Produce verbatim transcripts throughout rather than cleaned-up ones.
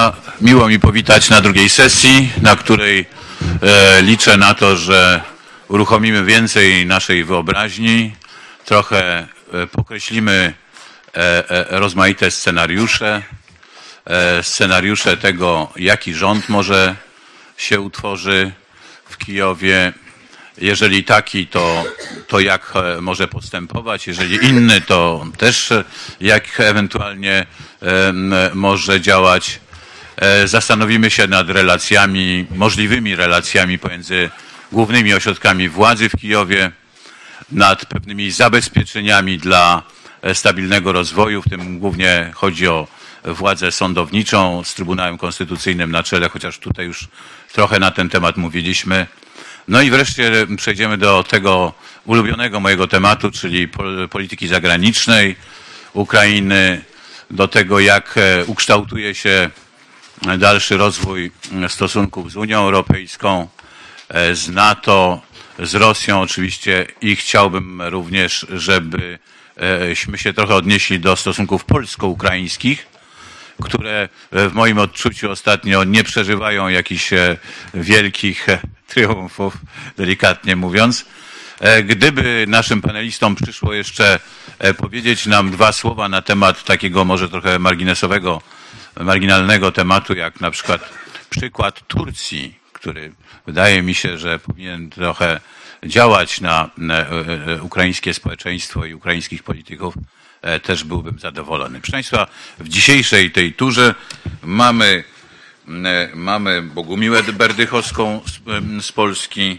Państwa, miło mi powitać na drugiej sesji, na której e, liczę na to, że uruchomimy więcej naszej wyobraźni, trochę e, pokreślimy e, e, rozmaite scenariusze, e, scenariusze tego, jaki rząd może się utworzy w Kijowie. Jeżeli taki, to, to jak może postępować, jeżeli inny, to też jak ewentualnie e, może działać. E, zastanowimy się nad relacjami, możliwymi relacjami pomiędzy głównymi ośrodkami władzy w Kijowie, nad pewnymi zabezpieczeniami dla stabilnego rozwoju, w tym głównie chodzi o władzę sądowniczą z Trybunałem Konstytucyjnym na czele, chociaż tutaj już trochę na ten temat mówiliśmy. No i wreszcie przejdziemy do tego ulubionego mojego tematu, czyli polityki zagranicznej Ukrainy, do tego, jak ukształtuje się dalszy rozwój stosunków z Unią Europejską, z NATO, z Rosją oczywiście i chciałbym również, żebyśmy się trochę odnieśli do stosunków polsko-ukraińskich, które w moim odczuciu ostatnio nie przeżywają jakichś wielkich triumfów, delikatnie mówiąc. Gdyby naszym panelistom przyszło jeszcze powiedzieć nam dwa słowa na temat takiego może trochę marginesowego, marginalnego tematu, jak na przykład przykład Turcji, który wydaje mi się, że powinien trochę działać na ukraińskie społeczeństwo i ukraińskich polityków, też byłbym zadowolony. Proszę Państwa, w dzisiejszej tej turze mamy, mamy Bogumiłę Berdychowską z, z Polski,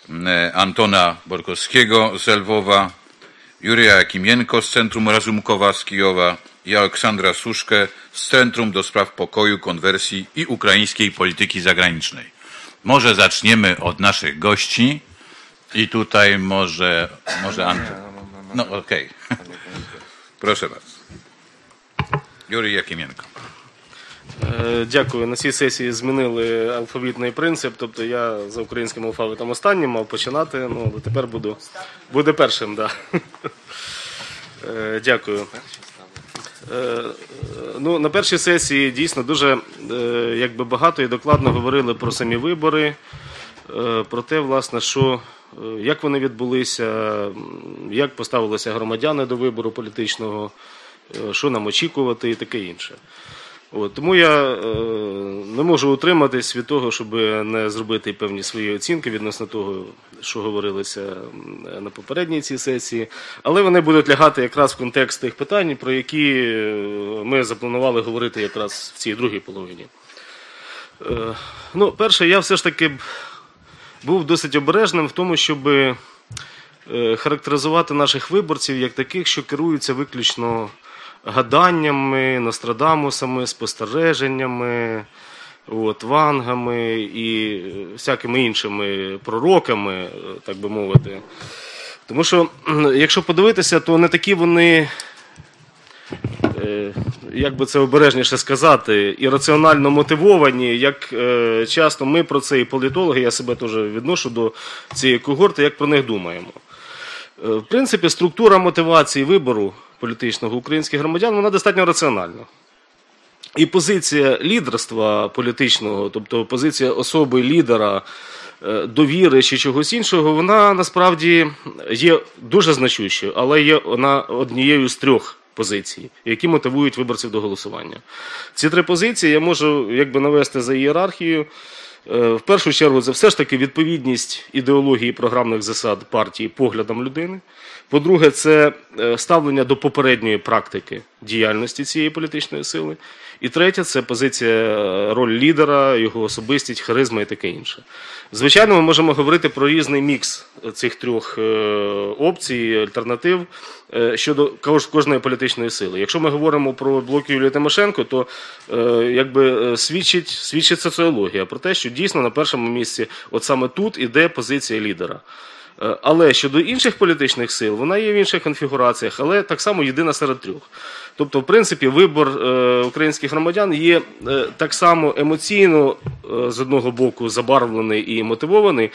Antona Borkowskiego z Lwowa, Jurija Jakimienko z Centrum Razumkowa z Kijowa i Aleksandra Suszkę z Centrum do Spraw Pokoju, Konwersji i Ukraińskiej Polityki Zagranicznej. Może zaczniemy od naszych gości i tutaj może, może Anton. No okej. Okay. Прошу вас. Юрій Якименко. Дякую. На цій сесії змінили алфавітний принцип, тобто я за українським алфавітом останнім мав починати, ну, але тепер буду, буде першим, да. Дякую. Ну, на першій сесії дійсно дуже якби, багато і докладно говорили про самі вибори, про те, власне, що як вони відбулися, як поставилися громадяни до вибору політичного, що нам очікувати і таке інше. От, тому я е, не можу утриматись від того, щоб не зробити певні свої оцінки відносно того, що говорилося на попередній цій сесії, але вони будуть лягати якраз в контекст тих питань, про які ми запланували говорити якраз в цій другій половині. Е, ну, перше, я все ж таки був досить обережним в тому, щоб характеризувати наших виборців як таких, що керуються виключно гаданнями, Нострадамусами, спостереженнями, от, вангами і всякими іншими пророками, так би мовити. Тому що, якщо подивитися, то не такі вони, як би це обережніше сказати, ірраціонально мотивовані, як часто ми про це і політологи, я себе теж відношу до цієї когорти, як про них думаємо. В принципі, структура мотивації вибору політичного українських громадян, вона достатньо раціональна. І позиція лідерства політичного, тобто позиція особи лідера, довіри чи чогось іншого, вона насправді є дуже значущою, але є вона однією з трьох позицій, які мотивують виборців до голосування. Ці три позиції я можу якби навести за ієрархією. В першу чергу, це все ж таки відповідність ідеології програмних засад партії поглядам людини. По-друге, це ставлення до попередньої практики діяльності цієї політичної сили. І третє, це позиція, роль лідера, його особистість, харизма і таке інше. Звичайно, ми можемо говорити про різний мікс цих трьох опцій, альтернатив щодо кожної політичної сили. Якщо ми говоримо про блок Юлії Тимошенко, то якби свідчить, свідчить соціологія про те, що дійсно на першому місці от саме тут іде позиція лідера. Але щодо інших політичних сил, вона є в інших конфігураціях, але так само єдина серед трьох. Тобто, в принципі, вибор українських громадян є так само емоційно, з одного боку, забарвлений і мотивований,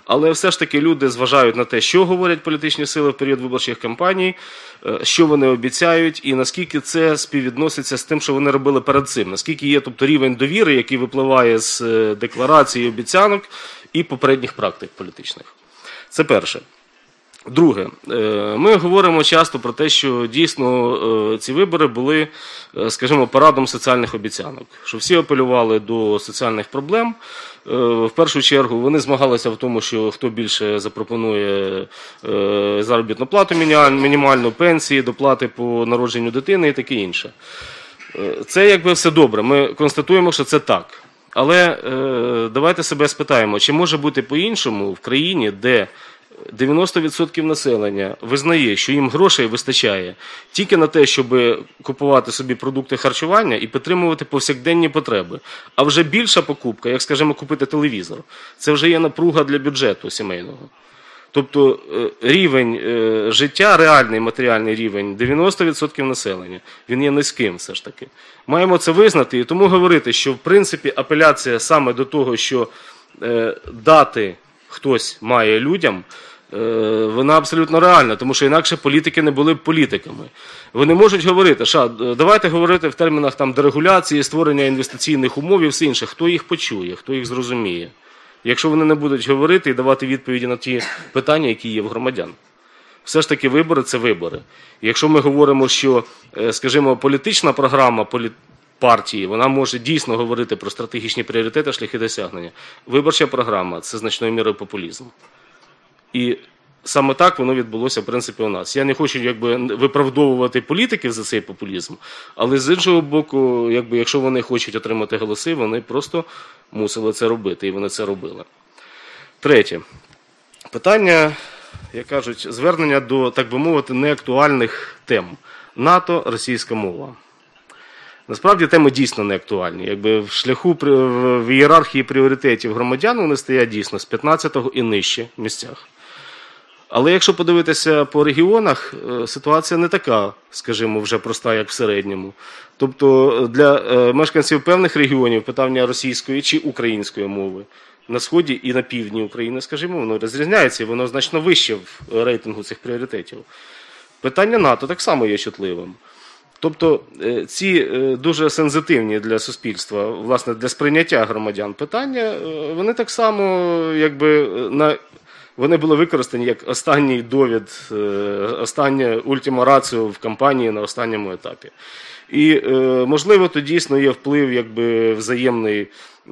Але все ж таки люди зважають на те, що говорять політичні сили в період виборчих кампаній, що вони обіцяють і наскільки це співвідноситься з тим, що вони робили перед цим. Наскільки є тобто, рівень довіри, який випливає з декларацій, обіцянок і попередніх практик політичних. Це перше. Друге, ми говоримо часто про те, що дійсно ці вибори були, скажімо, парадом соціальних обіцянок, що всі апелювали до соціальних проблем. В першу чергу вони змагалися в тому, що хто більше запропонує заробітну плату мінімальну, пенсії, доплати по народженню дитини і таке інше. Це якби все добре, ми констатуємо, що це так. Але е, давайте себе спитаємо, чи може бути по-іншому в країні, де дев'яносто відсотків населення визнає, що їм грошей вистачає тільки на те, щоб купувати собі продукти харчування і підтримувати повсякденні потреби. А вже більша покупка, як, скажімо, купити телевізор, це вже є напруга для бюджету сімейного. Тобто рівень життя, реальний матеріальний рівень дев'яносто відсотків населення, він є низьким все ж таки. Маємо це визнати і тому говорити, що в принципі апеляція саме до того, що дати хтось має людям, вона абсолютно реальна, тому що інакше політики не були б політиками. Вони можуть говорити, що давайте говорити в термінах там, дерегуляції, створення інвестиційних умов і все інше. Хто їх почує, хто їх зрозуміє? Якщо вони не будуть говорити і давати відповіді на ті питання, які є в громадян. Все ж таки вибори – це вибори. Якщо ми говоримо, що, скажімо, політична програма партії, вона може дійсно говорити про стратегічні пріоритети, шляхи досягнення. Виборча програма – це значною мірою популізм. І саме так воно відбулося, в принципі, у нас. Я не хочу якби, виправдовувати політиків за цей популізм, але з іншого боку, якби, якщо вони хочуть отримати голоси, вони просто мусили це робити, і вони це робили. Третє. Питання, як кажуть, звернення до, так би мовити, неактуальних тем. НАТО, російська мова. Насправді теми дійсно не актуальні. Якби в шляху, в ієрархії пріоритетів громадян вони стоять дійсно з п'ятнадцятого і нижче місцях. Але якщо подивитися по регіонах, ситуація не така, скажімо, вже проста, як в середньому. Тобто для мешканців певних регіонів питання російської чи української мови на сході і на півдні України, скажімо, воно розрізняється і воно значно вище в рейтингу цих пріоритетів. Питання НАТО так само є чутливим. Тобто ці дуже сензитивні для суспільства, власне, для сприйняття громадян питання, вони так само, якби, на, вони були використані як останній довід, остання ультима раціо в кампанії на останньому етапі. І, можливо, то дійсно є вплив, якби, взаємний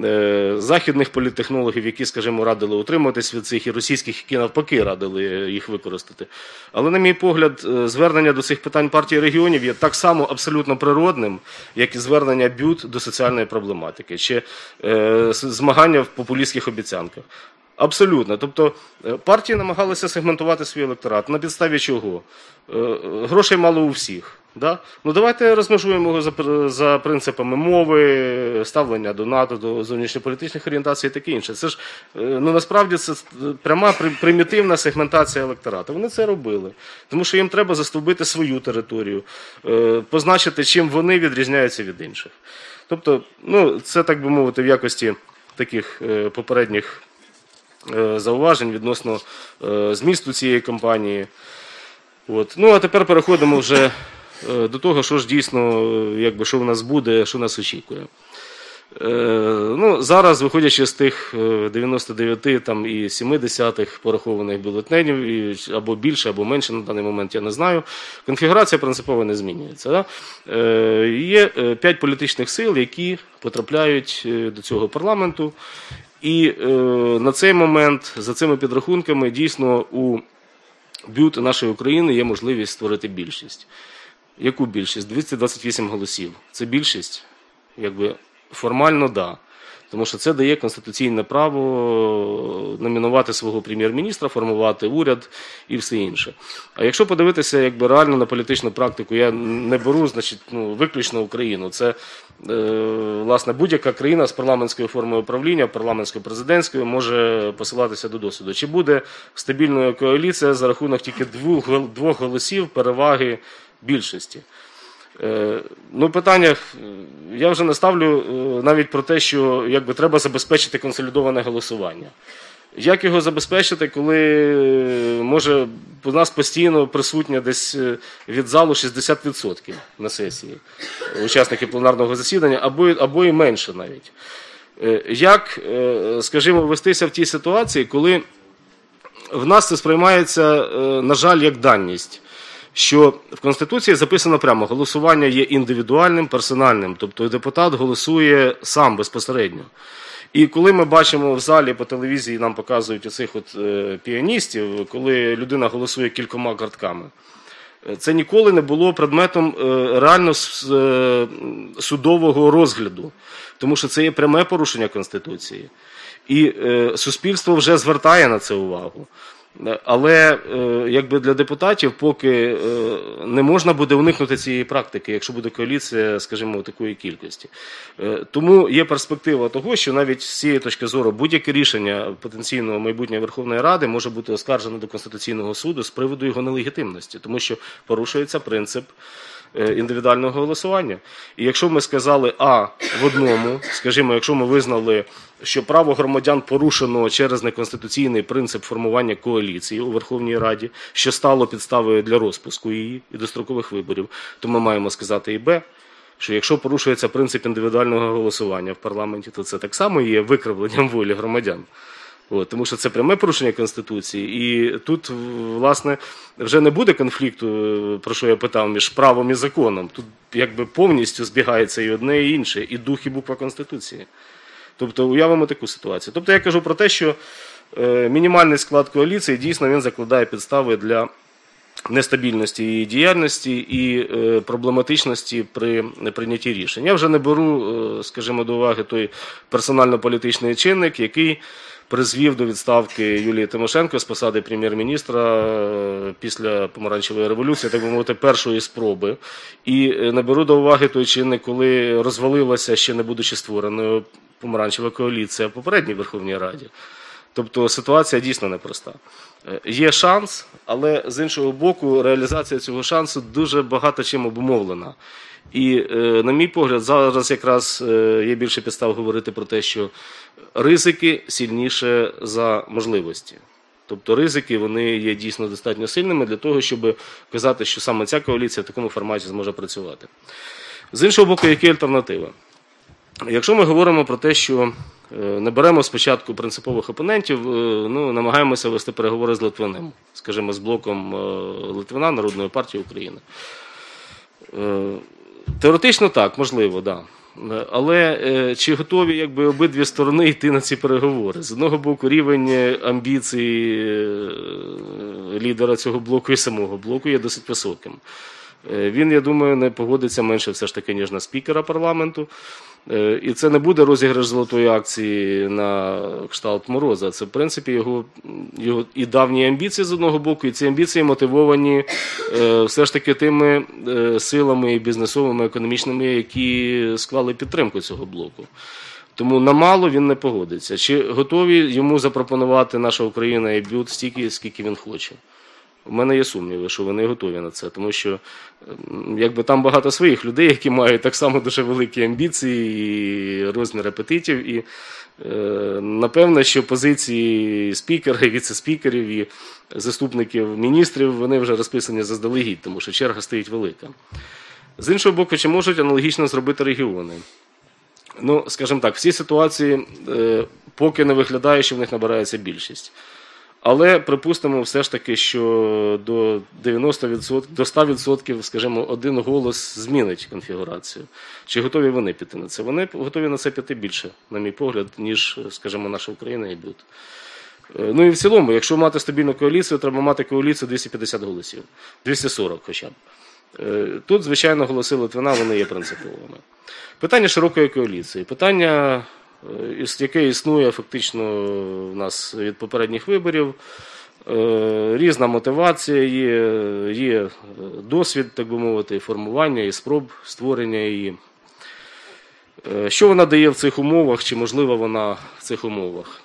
західних політтехнологів, які, скажімо, радили утримуватись від цих, і російських, які навпаки радили їх використати. Але, на мій погляд, звернення до цих питань партії регіонів є так само абсолютно природним, як і звернення БЮТ до соціальної проблематики, чи е, змагання в популістських обіцянках. Абсолютно. Тобто партії намагалися сегментувати свій електорат. На підставі чого? Грошей мало у всіх. Да? Ну давайте розмежуємо його за, за принципами мови, ставлення до НАТО, до зовнішньополітичних орієнтацій і таке інше. Це ж, ну насправді, це пряма примітивна сегментація електорату. Вони це робили. Тому що їм треба застовбити свою територію, позначити, чим вони відрізняються від інших. Тобто, ну, це, так би мовити, в якості таких попередніх зауважень відносно змісту цієї кампанії. От. Ну, а тепер переходимо вже до того, що ж дійсно, якби, що в нас буде, що нас очікує. Е, ну, зараз, виходячи з тих дев'яносто дев'ять там, і сімдесят порахованих бюлетенів, і, або більше, або менше на даний момент, я не знаю, конфігурація принципово не змінюється. Да? Е, є п'ять політичних сил, які потрапляють до цього парламенту, і е, на цей момент, за цими підрахунками, дійсно у БЮТ нашої України є можливість створити більшість. Яку більшість? двісті двадцять вісім голосів. Це більшість? Якби формально, да. Тому що це дає конституційне право номінувати свого прем'єр-міністра, формувати уряд і все інше. А якщо подивитися якби, реально на політичну практику, я не беру, значить, ну, виключно Україну. Це, е, власне, будь-яка країна з парламентською формою управління, парламентсько-президентською, може посилатися до досвіду. Чи буде стабільною коаліція за рахунок тільки двох, двох голосів переваги більшості? Ну, питання, я вже не ставлю навіть про те, що якби, треба забезпечити консолідоване голосування. Як його забезпечити, коли може у нас постійно присутня десь від залу шістдесят відсотків на сесії учасники пленарного засідання, або, або і менше навіть. Як, скажімо, вестися в тій ситуації, коли в нас це сприймається, на жаль, як даність, що в Конституції записано прямо, голосування є індивідуальним, персональним, тобто депутат голосує сам безпосередньо. І коли ми бачимо в залі по телевізії, нам показують оцих от е, піаністів, коли людина голосує кількома картками, це ніколи не було предметом е, реально е, судового розгляду, тому що це є пряме порушення Конституції. І е, суспільство вже звертає на це увагу. Але якби для депутатів поки не можна буде уникнути цієї практики, якщо буде коаліція, скажімо, такої кількості. Тому є перспектива того, що навіть з цієї точки зору будь-яке рішення потенційного майбутньої Верховної Ради може бути оскаржено до Конституційного суду з приводу його нелегітимності, тому що порушується принцип індивідуального голосування. І якщо ми сказали А в одному, скажімо, якщо ми визнали, що право громадян порушено через неконституційний принцип формування коаліції у Верховній Раді, що стало підставою для розпуску її і дострокових виборів, то ми маємо сказати і Б, що якщо порушується принцип індивідуального голосування в парламенті, то це так само є викривленням волі громадян. От, тому що це пряме порушення Конституції, і тут, власне, вже не буде конфлікту, про що я питав, між правом і законом. Тут якби повністю збігається і одне, і інше, і дух, і буква Конституції. Тобто уявимо таку ситуацію. Тобто я кажу про те, що е, мінімальний склад коаліції дійсно він закладає підстави для нестабільності її діяльності і е, проблематичності при прийнятті рішень. Я вже не беру, е, скажімо, до уваги той персонально-політичний чинник, який призвів до відставки Юлії Тимошенко з посади прем'єр-міністра після помаранчевої революції, так би мовити, першої спроби. І не беру до уваги той чинник, коли розвалилася, ще не будучи створеною, помаранчева коаліція в попередній Верховній Раді. Тобто ситуація дійсно непроста. Є шанс, але з іншого боку реалізація цього шансу дуже багато чим обумовлена. І, на мій погляд, зараз якраз є більше підстав говорити про те, що ризики сильніше за можливості. Тобто ризики, вони є дійсно достатньо сильними для того, щоб казати, що саме ця коаліція в такому форматі зможе працювати. З іншого боку, які альтернативи? Якщо ми говоримо про те, що не беремо спочатку принципових опонентів, ну, намагаємося вести переговори з Литвиним, скажімо, з блоком Литвина, Народної партії України. Теоретично так, можливо, так. Да. Але е, чи готові якби, обидві сторони йти на ці переговори? З одного боку, рівень амбіцій е, лідера цього блоку і самого блоку є досить високим. Е, він, я думаю, не погодиться менше все ж таки, ніж на спікера парламенту. Е, і це не буде розіграш золотої акції на кшталт Мороза. Це, в принципі, його, його і давні амбіції з одного боку, і ці амбіції мотивовані е, все ж таки тими е, силами і бізнесовими, економічними, які склали підтримку цього блоку. Тому на мало він не погодиться. Чи готові йому запропонувати наша Україна і б'ют стільки, скільки він хоче? У мене є сумніви, що вони готові на це, тому що якби там багато своїх людей, які мають так само дуже великі амбіції і розмір апетитів, і е, напевно, що позиції спікера, і віце-спікерів, і заступників міністрів, вони вже розписані заздалегідь, тому що черга стоїть велика. З іншого боку, чи можуть аналогічно зробити регіони? Ну, скажімо так, в цій ситуації е, поки не виглядає, що в них набирається більшість. Але припустимо все ж таки, що до дев'яноста відсотків, до ста відсотків, скажімо, один голос змінить конфігурацію. Чи готові вони піти на це? Вони готові на це піти більше, на мій погляд, ніж, скажімо, наша Україна і БЮТ. Ну і в цілому, якщо мати стабільну коаліцію, треба мати коаліцію двісті п'ятдесят голосів, двісті сорок хоча б. Тут, звичайно, голоси Литвина, вони є принциповими. Питання широкої коаліції, питання, яке існує фактично в нас від попередніх виборів, різна мотивація є, є досвід, так би мовити, формування і спроб створення її. Що вона дає в цих умовах, чи можлива вона в цих умовах?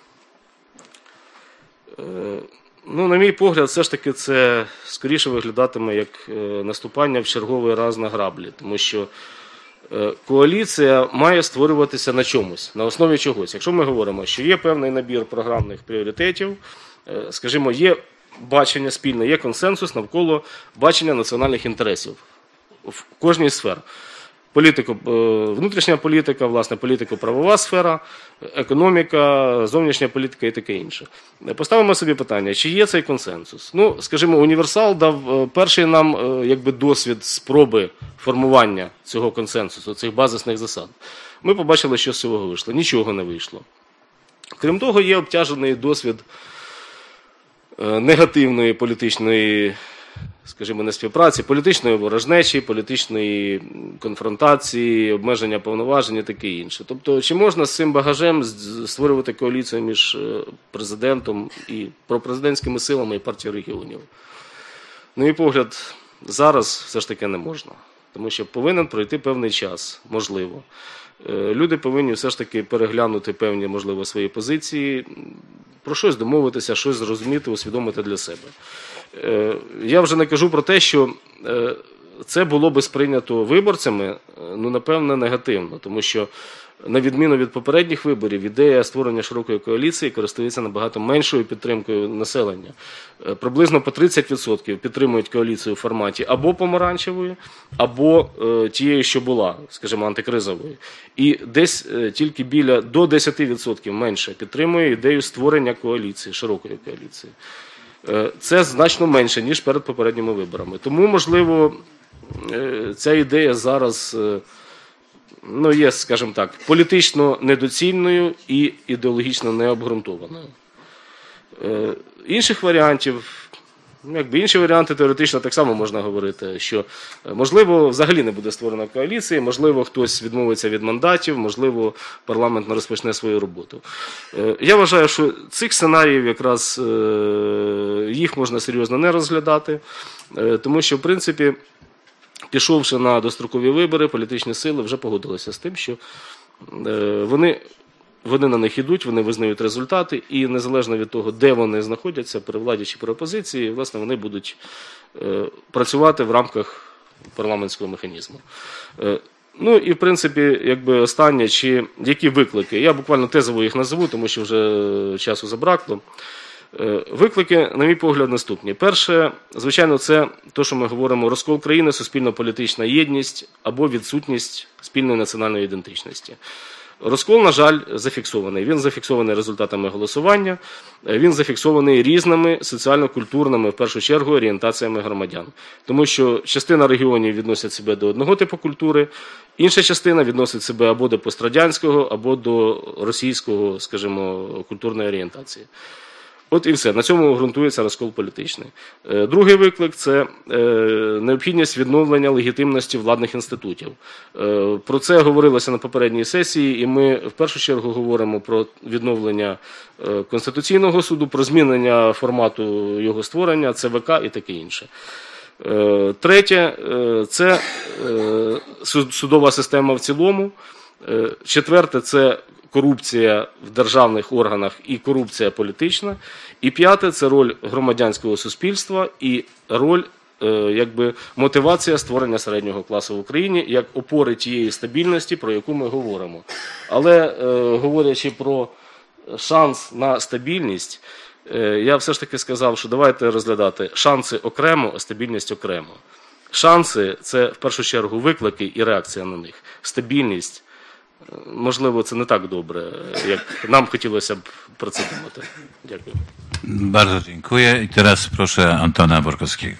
Ну, на мій погляд, все ж таки це скоріше виглядатиме як наступання в черговий раз на граблі, тому що коаліція має створюватися на чомусь, на основі чогось. Якщо ми говоримо, що є певний набір програмних пріоритетів, скажімо, є бачення спільне, є консенсус навколо бачення національних інтересів в кожній сфері. Політико, внутрішня політика, власне, політико-правова сфера, економіка, зовнішня політика і таке інше. Поставимо собі питання, чи є цей консенсус? Ну, скажімо, універсал дав перший нам якби, досвід спроби формування цього консенсусу, цих базисних засад. Ми побачили, що з цього вийшло. Нічого не вийшло. Крім того, є обтяжений досвід негативної політичної, скажімо, не співпраці, політичної ворожнечі, політичної конфронтації, обмеження повноважень і таке інше. Тобто, чи можна з цим багажем створювати коаліцію між президентом і пропрезидентськими силами і партією регіонів? На мій погляд, зараз все ж таки не можна. Тому що повинен пройти певний час, можливо. Люди повинні все ж таки переглянути певні, можливо, свої позиції, про щось домовитися, щось зрозуміти, усвідомити для себе. Я вже не кажу про те, що це було би сприйнято виборцями, ну, напевно, негативно, тому що, на відміну від попередніх виборів, ідея створення широкої коаліції користується набагато меншою підтримкою населення. Приблизно по тридцять відсотків підтримують коаліцію в форматі або помаранчевої, або тієї, що була, скажімо, антикризової. І десь тільки біля до десять відсотків менше підтримує ідею створення коаліції, широкої коаліції. Це значно менше, ніж перед попередніми виборами. Тому, можливо, ця ідея зараз, ну, є, скажімо так, політично недоцільною і ідеологічно необґрунтованою. Інших варіантів, ну, якби інші варіанти теоретично так само можна говорити, що, можливо, взагалі не буде створена коаліція, можливо, хтось відмовиться від мандатів, можливо, парламент не розпочне свою роботу. Я вважаю, що цих сценаріїв якраз їх можна серйозно не розглядати, тому що, в принципі, пішовши на дострокові вибори, політичні сили вже погодилися з тим, що вони, вони на них йдуть, вони визнають результати, і незалежно від того, де вони знаходяться, при владі чи при опозиції, власне, вони будуть працювати в рамках парламентського механізму. Ну і, в принципі, якби останнє, чи які виклики. Я буквально тезово їх назову, тому що вже часу забракло. Виклики, на мій погляд, наступні. Перше, звичайно, це те, що ми говоримо, розкол країни, суспільно-політична єдність або відсутність спільної національної ідентичності. Розкол, на жаль, зафіксований. Він зафіксований результатами голосування, він зафіксований різними соціально-культурними, в першу чергу, орієнтаціями громадян. Тому що частина регіонів відносять себе до одного типу культури, інша частина відносить себе або до пострадянського, або до російського, скажімо, культурної орієнтації. От і все. На цьому ґрунтується розкол політичний. Другий виклик – це необхідність відновлення легітимності владних інститутів. Про це говорилося на попередній сесії, і ми в першу чергу говоримо про відновлення Конституційного суду, про змінення формату його створення, ЦВК і таке інше. Третє – це судова система в цілому. Четверте – це корупція в державних органах і корупція політична. І п'яте – це роль громадянського суспільства і роль, якби, мотивація створення середнього класу в Україні як опори тієї стабільності, про яку ми говоримо. Але, говорячи про шанс на стабільність, я все ж таки сказав, що давайте розглядати шанси окремо, а стабільність окремо. Шанси – це, в першу чергу, виклики і реакція на них. Стабільність, можливо, це не так добре, jak nam хотілося б про це думати. Дякую. Bardzo dziękuję. I teraz proszę Antona Borkowskiego.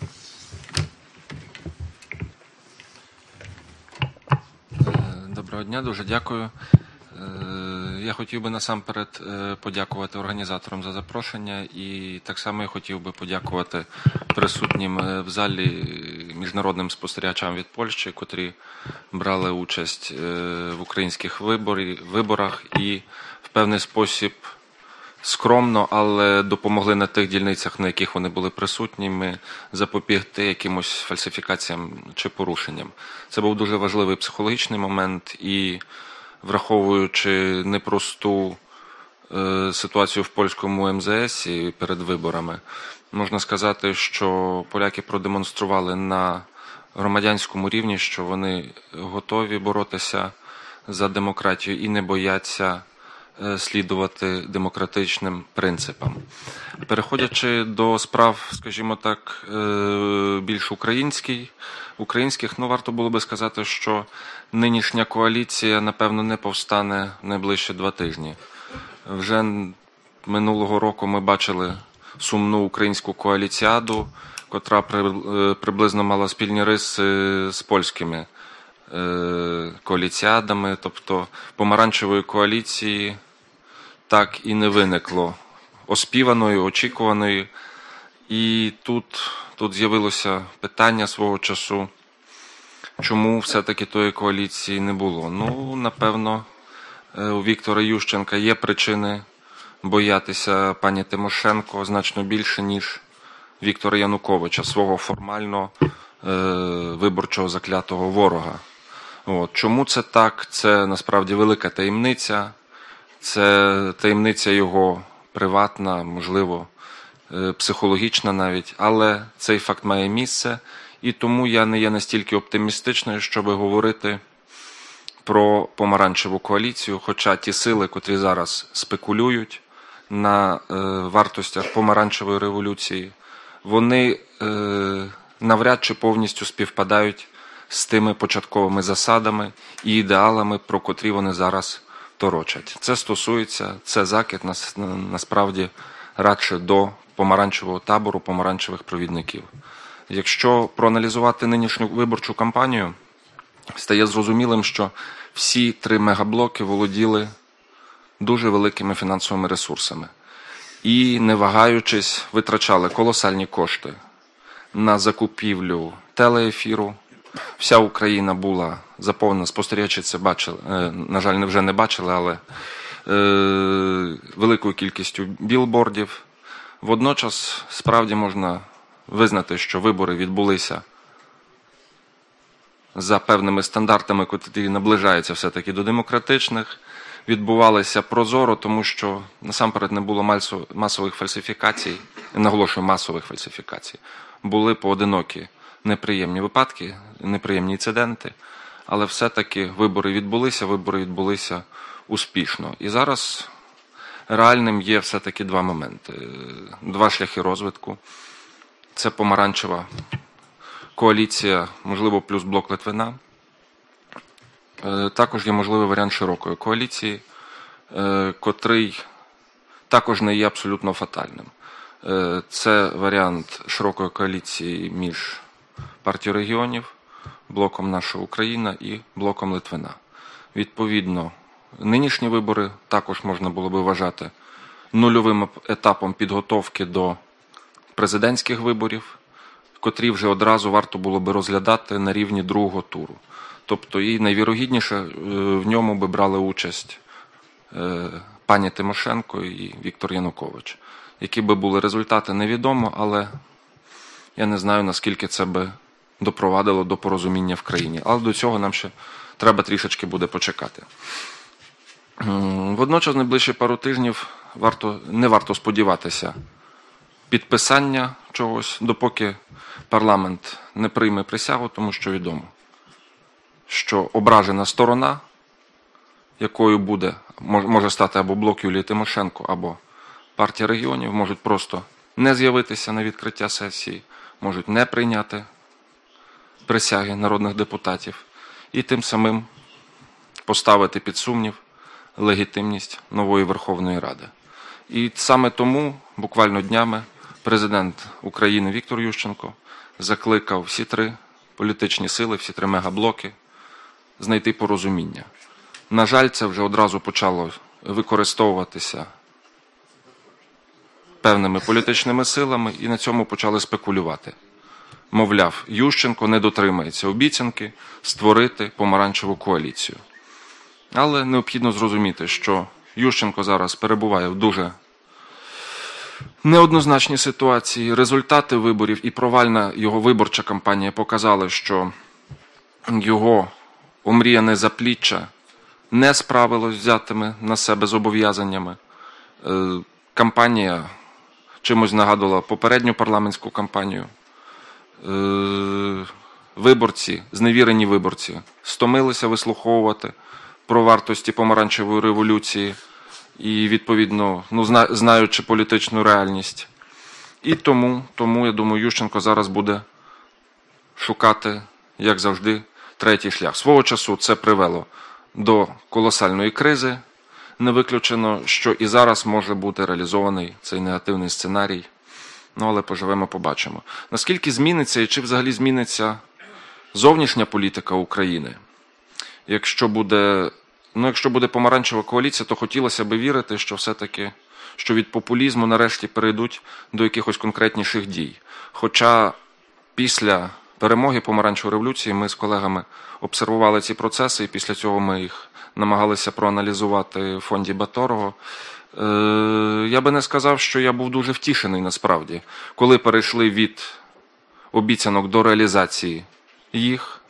Доброго дня, дуже дякую. Я хотів би насамперед подякувати організаторам за запрошення і так само я хотів би подякувати присутнім в залі міжнародним спостерігачам від Польщі, котрі брали участь в українських виборах і в певний спосіб скромно, але допомогли на тих дільницях, на яких вони були присутніми, запобігти якимось фальсифікаціям чи порушенням. Це був дуже важливий психологічний момент і враховуючи непросту е, ситуацію в польському ем зе ес перед виборами, можна сказати, що поляки продемонстрували на громадянському рівні, що вони готові боротися за демократію і не бояться слідувати демократичним принципам. Переходячи до справ, скажімо так, більш українських, українських, ну, варто було би сказати, що нинішня коаліція, напевно, не повстане в найближчі два тижні. Вже минулого року ми бачили сумну українську коаліціаду, котра приблизно мала спільні риси з польськими коаліціадами, тобто помаранчевої коаліції так і не виникло оспіваної, очікуваної. І тут, тут з'явилося питання свого часу, чому все-таки тої коаліції не було. Ну, напевно, у Віктора Ющенка є причини боятися пані Тимошенко значно більше, ніж Віктора Януковича, свого формально е, виборчого заклятого ворога. От. Чому це так? Це насправді велика таємниця. Це таємниця його приватна, можливо, е, психологічна навіть, але цей факт має місце, і тому я не є настільки оптимістичною, щоб говорити про помаранчеву коаліцію, хоча ті сили, котрі зараз спекулюють на е, вартостях помаранчевої революції, вони е, навряд чи повністю співпадають з тими початковими засадами і ідеалами, про котрі вони зараз торочать. Це стосується, це закид насправді радше до помаранчевого табору, помаранчевих провідників. Якщо проаналізувати нинішню виборчу кампанію, стає зрозумілим, що всі три мегаблоки володіли дуже великими фінансовими ресурсами і, не вагаючись, витрачали колосальні кошти на закупівлю телеефіру. Вся Україна була заповнена, спостерігачі це бачили, на жаль, вже не бачили, але е, великою кількістю білбордів. Водночас, справді можна визнати, що вибори відбулися за певними стандартами, які наближаються все-таки до демократичних, відбувалися прозоро, тому що насамперед не було масових фальсифікацій, наголошую, масових фальсифікацій. Були поодинокі неприємні випадки, неприємні інциденти, але все-таки вибори відбулися, вибори відбулися успішно. І зараз реальним є все-таки два моменти, два шляхи розвитку. Це помаранчева коаліція, можливо, плюс блок Литвина. Також є можливий варіант широкої коаліції, котрий також не є абсолютно фатальним. Це варіант широкої коаліції між партією регіонів, блоком «Наша Україна» і блоком Литвина. Відповідно, нинішні вибори також можна було би вважати нульовим етапом підготовки до президентських виборів, котрі вже одразу варто було би розглядати на рівні другого туру. Тобто і найвірогідніше в ньому би брали участь пані Тимошенко і Віктор Янукович. Які би були результати, невідомо, але я не знаю, наскільки це би допровадило до порозуміння в країні. Але до цього нам ще треба трішечки буде почекати. Водночас, найближчі пару тижнів варто, не варто сподіватися підписання чогось, допоки парламент не прийме присягу, тому що відомо, що ображена сторона, якою буде, може стати або блок Юлії Тимошенко, або партія регіонів, можуть просто не з'явитися на відкриття сесії, можуть не прийняти присяги народних депутатів і тим самим поставити під сумнів легітимність нової Верховної Ради. І саме тому буквально днями президент України Віктор Ющенко закликав всі три політичні сили, всі три мегаблоки знайти порозуміння. На жаль, це вже одразу почало використовуватися певними політичними силами і на цьому почали спекулювати. Мовляв, Ющенко не дотримається обіцянки створити помаранчеву коаліцію. Але необхідно зрозуміти, що Ющенко зараз перебуває в дуже неоднозначній ситуації. Результати виборів і провальна його виборча кампанія показали, що його омріяне запліччя не справилось з взятими на себе зобов'язаннями. Кампанія чимось нагадувала попередню парламентську кампанію. виборці, зневірені виборці, стомилися вислуховувати про вартості помаранчевої революції і, відповідно, ну, знаючи політичну реальність. І тому, тому, я думаю, Ющенко зараз буде шукати, як завжди, третій шлях. Свого часу це привело до колосальної кризи. Не виключено, що і зараз може бути реалізований цей негативний сценарій. Ну, але поживемо, побачимо. Наскільки зміниться і чи взагалі зміниться зовнішня політика України? Якщо буде, ну, якщо буде помаранчева коаліція, то хотілося б вірити, що все-таки, що від популізму нарешті перейдуть до якихось конкретніших дій. Хоча після перемоги помаранчевої революції ми з колегами обсервували ці процеси, і після цього ми їх намагалися проаналізувати в фонді Баторого. Е, я би не сказав, що я був дуже втішений насправді, коли перейшли від обіцянок до реалізації їх.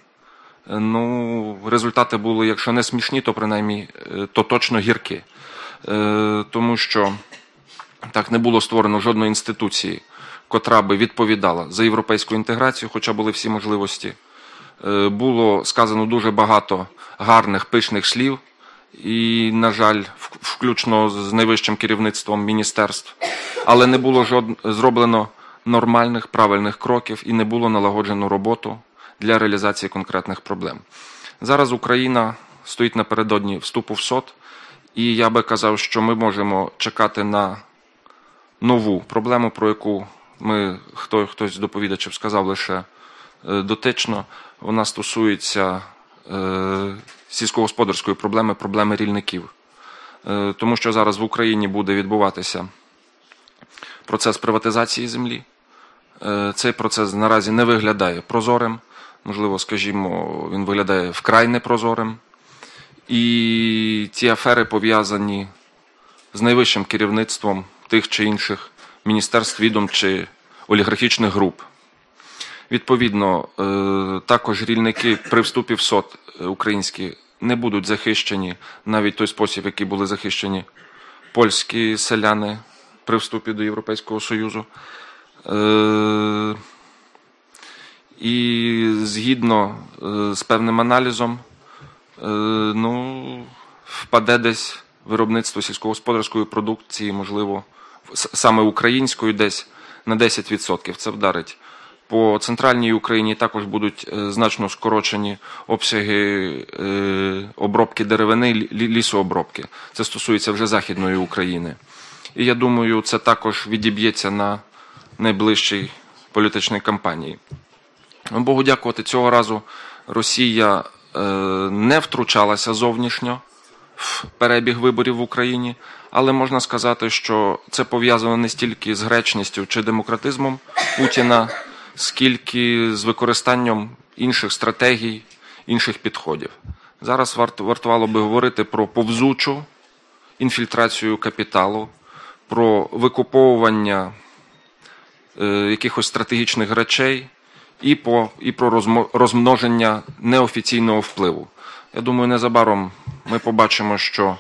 Ну, результати були, якщо не смішні, то принаймні то точно гіркі. Е, тому що так не було створено жодної інституції, котра би відповідала за європейську інтеграцію, хоча були всі можливості. Е, було сказано дуже багато гарних, пишних слів, і, на жаль, включно з найвищим керівництвом міністерств, але не було жод... зроблено нормальних, правильних кроків і не було налагоджено роботу для реалізації конкретних проблем. Зараз Україна стоїть напередодні вступу в СОТ, і я би казав, що ми можемо чекати на нову проблему, про яку ми, хто, хтось з доповідачів сказав лише е, дотично. Вона стосується е, сільськогосподарської проблеми, проблеми рільників. Е, тому що зараз в Україні буде відбуватися процес приватизації землі. Е, цей процес наразі не виглядає прозорим. Можливо, скажімо, він виглядає вкрай непрозорим. І ці афери пов'язані з найвищим керівництвом тих чи інших міністерств, відом чи олігархічних груп. Відповідно, також рільники при вступі в СОТ українські не будуть захищені навіть той спосіб, який були захищені польські селяни при вступі до Європейського Союзу. І згідно з певним аналізом, ну, впаде десь виробництво сільськогосподарської продукції, можливо, саме української, десь на десять відсотків. Це вдарить. По центральній Україні також будуть значно скорочені обсяги обробки деревини, лісообробки. Це стосується вже Західної України. І я думаю, це також відіб'ється на найближчій політичній кампанії. Богу дякувати, цього разу Росія не втручалася зовнішньо в перебіг виборів в Україні, але можна сказати, що це пов'язано не стільки з гречністю чи демократизмом Путіна, скільки з використанням інших стратегій, інших підходів. Зараз варто, вартувало би говорити про повзучу інфільтрацію капіталу, про викуповування е, якихось стратегічних речей і, по, і про розмо, розмноження неофіційного впливу. Я думаю, незабаром ми побачимо, що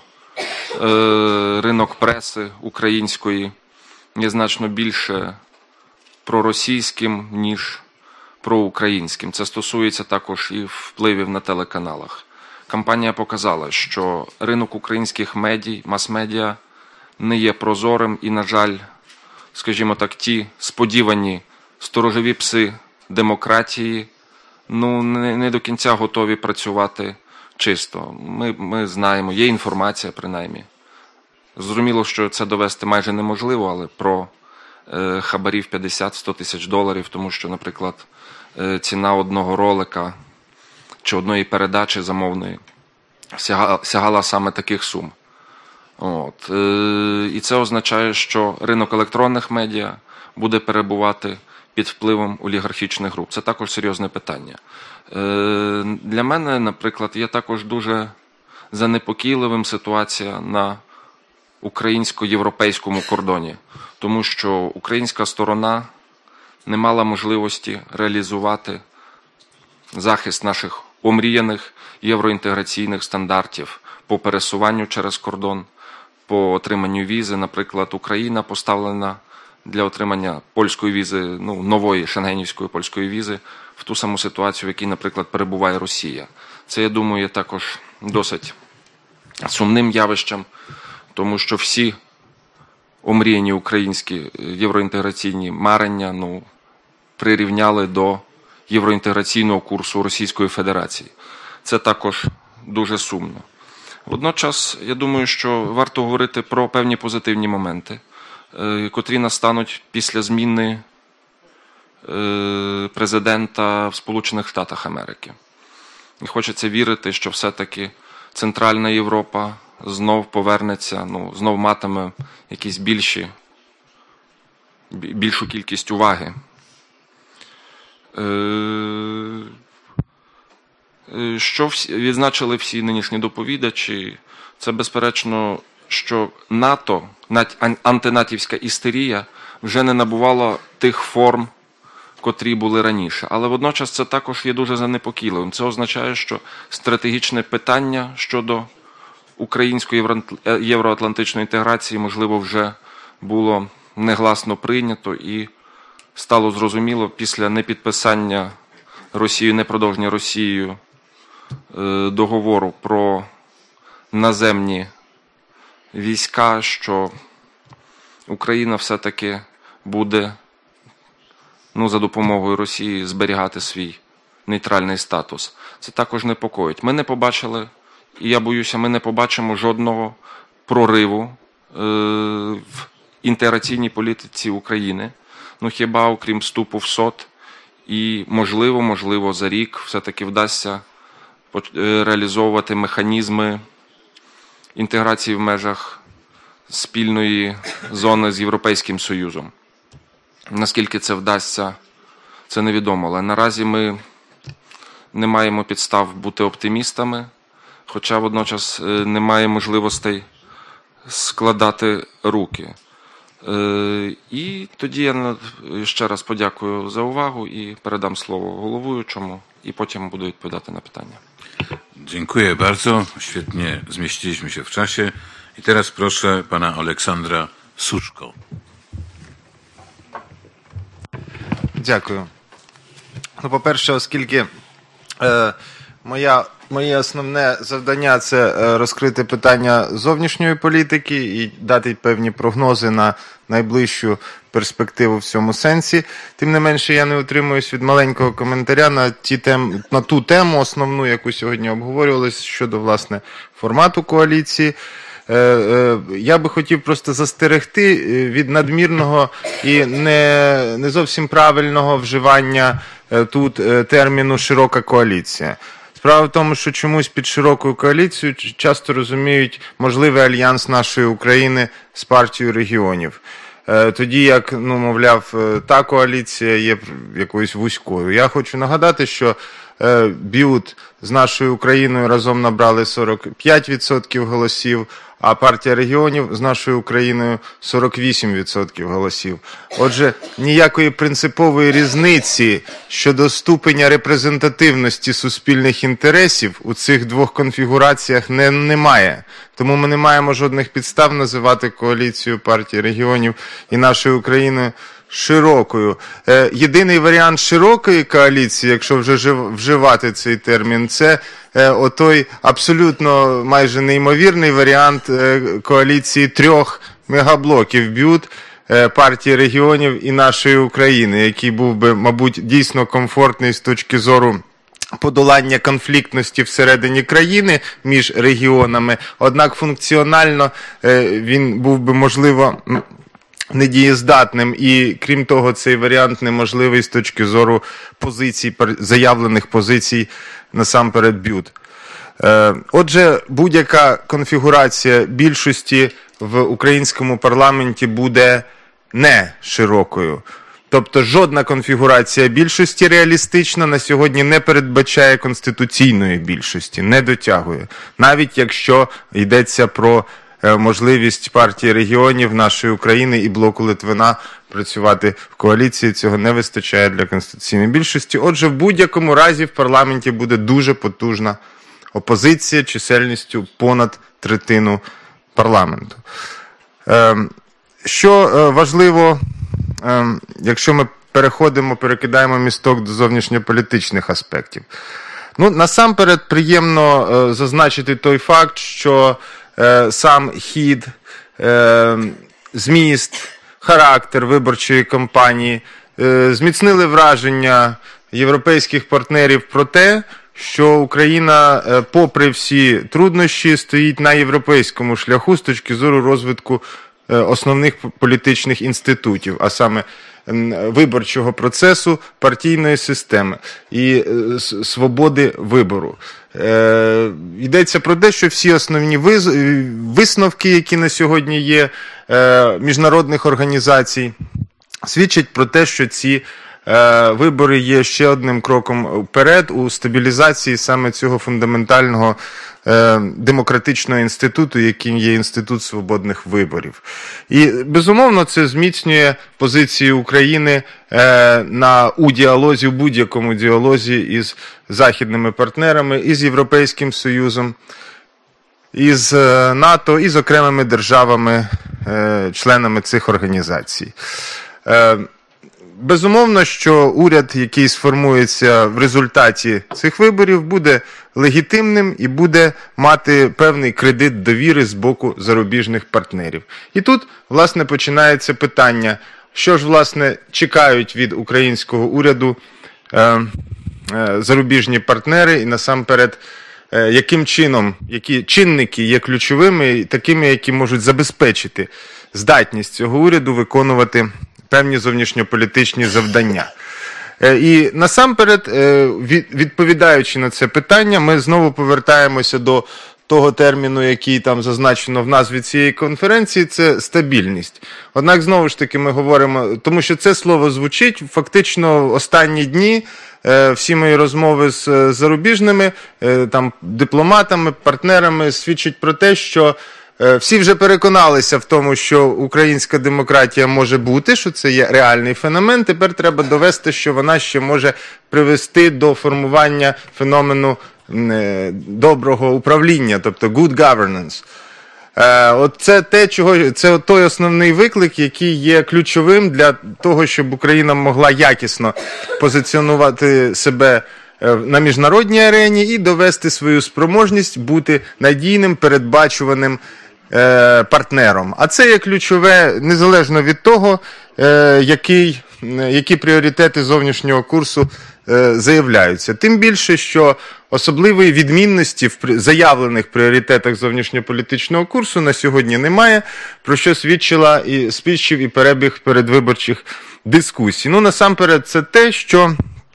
е, ринок преси української є значно більше проросійським, ніж проукраїнським. Це стосується також і впливів на телеканалах. Кампанія показала, що ринок українських медій, мас-медіа не є прозорим і, на жаль, скажімо так, ті сподівані сторожові пси демократії ну, не, не до кінця готові працювати чисто. Ми, ми знаємо, є інформація принаймні. Зрозуміло, що це довести майже неможливо, але про е, хабарів п'ятдесят-сто тисяч доларів, тому що, наприклад, е, ціна одного ролика чи одної передачі замовної сягала, сягала саме таких сум. От. Е, і це означає, що ринок електронних медіа буде перебувати під впливом олігархічних груп. Це також серйозне питання. Е, для мене, наприклад, є також дуже занепокійливим ситуація на українсько-європейському кордоні, тому що українська сторона не мала можливості реалізувати захист наших омріяних євроінтеграційних стандартів по пересуванню через кордон, по отриманню візи. Наприклад, Україна поставлена для отримання польської візи, ну, нової шенгенівської польської візи, в ту саму ситуацію, в якій, наприклад, перебуває Росія. Це, я думаю, є також досить сумним явищем, тому що всі омріяні українські євроінтеграційні марення, ну, прирівняли до євроінтеграційного курсу Російської Федерації. Це також дуже сумно. Водночас, я думаю, що варто говорити про певні позитивні моменти, котрі настануть після зміни президента в Сполучених Штатах Америки. І хочеться вірити, що все-таки Центральна Європа знов повернеться, ну, знов матиме якісь більші, більшу кількість уваги. Що відзначили всі нинішні доповідачі, це безперечно, що НАТО, антинатівська істерія вже не набувала тих форм, котрі були раніше. Але водночас це також є дуже занепокійливим. Це означає, що стратегічне питання щодо української євроатлантичної інтеграції, можливо, вже було негласно прийнято і стало зрозуміло після непідписання Росією, непродовження Росією договору про наземні війська, що Україна все-таки буде, ну, за допомогою Росії зберігати свій нейтральний статус. Це також непокоїть. Ми не побачили, і я боюся, ми не побачимо жодного прориву е, в інтеграційній політиці України. Ну, хіба окрім вступу в СОТ, і можливо, можливо, за рік все-таки вдасться реалізовувати механізми інтеграції в межах спільної зони з Європейським Союзом. Наскільки це вдасться, це невідомо. Але наразі ми не маємо підстав бути оптимістами, хоча водночас немає можливостей складати руки. І тоді я ще раз подякую за увагу і передам слово головуючому, i potem budu odpowiadać na pytania. Dziękuję bardzo. Świetnie zmieściliśmy się w czasie. I teraz proszę pana Aleksandra Suszko. Дякую. Ну, по-перше, оскільки е, моя, моє основне завдання – це е, розкрити питання зовнішньої політики і дати певні прогнози на найближчу перспективу в цьому сенсі. Тим не менше, я не утримуюсь від маленького коментаря на, ті тем, на ту тему основну, яку сьогодні обговорювалися, щодо, власне, формату коаліції. Я би хотів просто застерегти від надмірного і не, не зовсім правильного вживання тут терміну «широка коаліція». Справа в тому, що чомусь під широкою коаліцією часто розуміють можливий альянс нашої України з партією регіонів. Тоді як, ну, мовляв, та коаліція є якоюсь вузькою. Я хочу нагадати, що БЮТ з нашою Україною разом набрали сорок п'ять відсотків голосів, а партія регіонів з нашою Україною сорок вісім відсотків голосів. Отже, ніякої принципової різниці щодо ступеня репрезентативності суспільних інтересів у цих двох конфігураціях не, немає. Тому ми не маємо жодних підстав називати коаліцію партії регіонів і нашої України широкою. Єдиний варіант широкої коаліції, якщо вже вживати цей термін, це отой абсолютно майже неймовірний варіант коаліції трьох мегаблоків БЮТ, партії регіонів і нашої України, який був би, мабуть, дійсно комфортний з точки зору подолання конфліктності всередині країни між регіонами, однак функціонально він був би, можливо, недієздатним, і крім того, цей варіант неможливий з точки зору позицій, заявлених позицій насамперед БЮТ. Отже, будь-яка конфігурація більшості в українському парламенті буде не широкою. Тобто жодна конфігурація більшості реалістична на сьогодні не передбачає конституційної більшості, не дотягує. Навіть якщо йдеться про можливість партії регіонів нашої України і блоку Литвина працювати в коаліції, цього не вистачає для конституційної більшості. Отже, в будь-якому разі в парламенті буде дуже потужна опозиція чисельністю понад третину парламенту. Що важливо ем, якщо ми переходимо, перекидаємо місток до зовнішньополітичних аспектів. Ну, насамперед, приємно е, зазначити той факт, що е, сам хід, е, зміст, характер виборчої кампанії е, зміцнили враження європейських партнерів про те, що Україна, е, попри всі труднощі, стоїть на європейському шляху з точки зору розвитку е, основних політичних інститутів, а саме виборчого процесу, партійної системи і е, свободи вибору. Е, йдеться про те, що всі основні виз... висновки, які на сьогодні є е, міжнародних організацій, свідчать про те, що ці е, вибори є ще одним кроком вперед у стабілізації саме цього фундаментального е, демократичного інституту, яким є інститут свободних виборів. І, безумовно, це зміцнює позиції України е, на, у діалозі, у будь-якому діалозі із західними партнерами, із Європейським Союзом, із е, НАТО, і з окремими державами, е, членами цих організацій. Е, Безумовно, що уряд, який сформується в результаті цих виборів, буде легітимним і буде мати певний кредит довіри з боку зарубіжних партнерів. І тут, власне, починається питання, що ж, власне, чекають від українського уряду е, е, зарубіжні партнери і, насамперед, е, яким чином, які чинники є ключовими, такими, які можуть забезпечити здатність цього уряду виконувати певні зовнішньополітичні завдання. І насамперед, відповідаючи на це питання, ми знову повертаємося до того терміну, який там зазначено в назві цієї конференції, це стабільність. Однак, знову ж таки, ми говоримо, тому що це слово звучить, фактично останні дні всі мої розмови з зарубіжними там, дипломатами, партнерами свідчать про те, що всі вже переконалися в тому, що українська демократія може бути, що це є реальний феномен. Тепер треба довести, що вона ще може привести до формування феномену доброго управління, тобто good governance. От це те, чого, це той основний виклик, який є ключовим для того, щоб Україна могла якісно позиціонувати себе на міжнародній арені і довести свою спроможність бути надійним, передбачуваним е, партнером. А це є ключове, незалежно від того, е, який, які пріоритети зовнішнього курсу е, заявляються. Тим більше, що особливої відмінності в заявлених пріоритетах зовнішньополітичного курсу на сьогодні немає, про що свідчила і свідчив і перебіг передвиборчих дискусій. Ну, насамперед, це те, що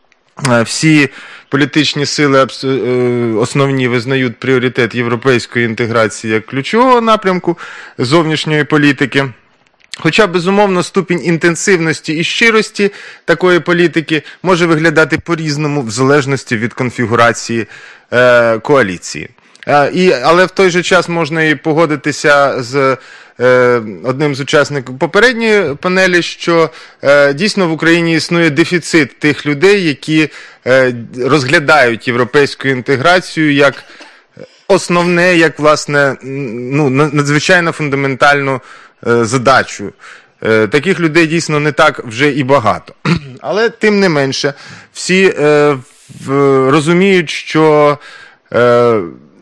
всі політичні сили основні визнають пріоритет європейської інтеграції як ключового напрямку зовнішньої політики. Хоча, безумовно, ступінь інтенсивності і щирості такої політики може виглядати по-різному в залежності від конфігурації е, коаліції. Е, і, але в той же час можна і погодитися з е, одним з учасників попередньої панелі, що е, дійсно в Україні існує дефіцит тих людей, які е, розглядають європейську інтеграцію як основне, як, власне, ну, надзвичайно фундаментальну задачу. Таких людей дійсно не так вже і багато. Але тим не менше, всі е, в, розуміють, що е,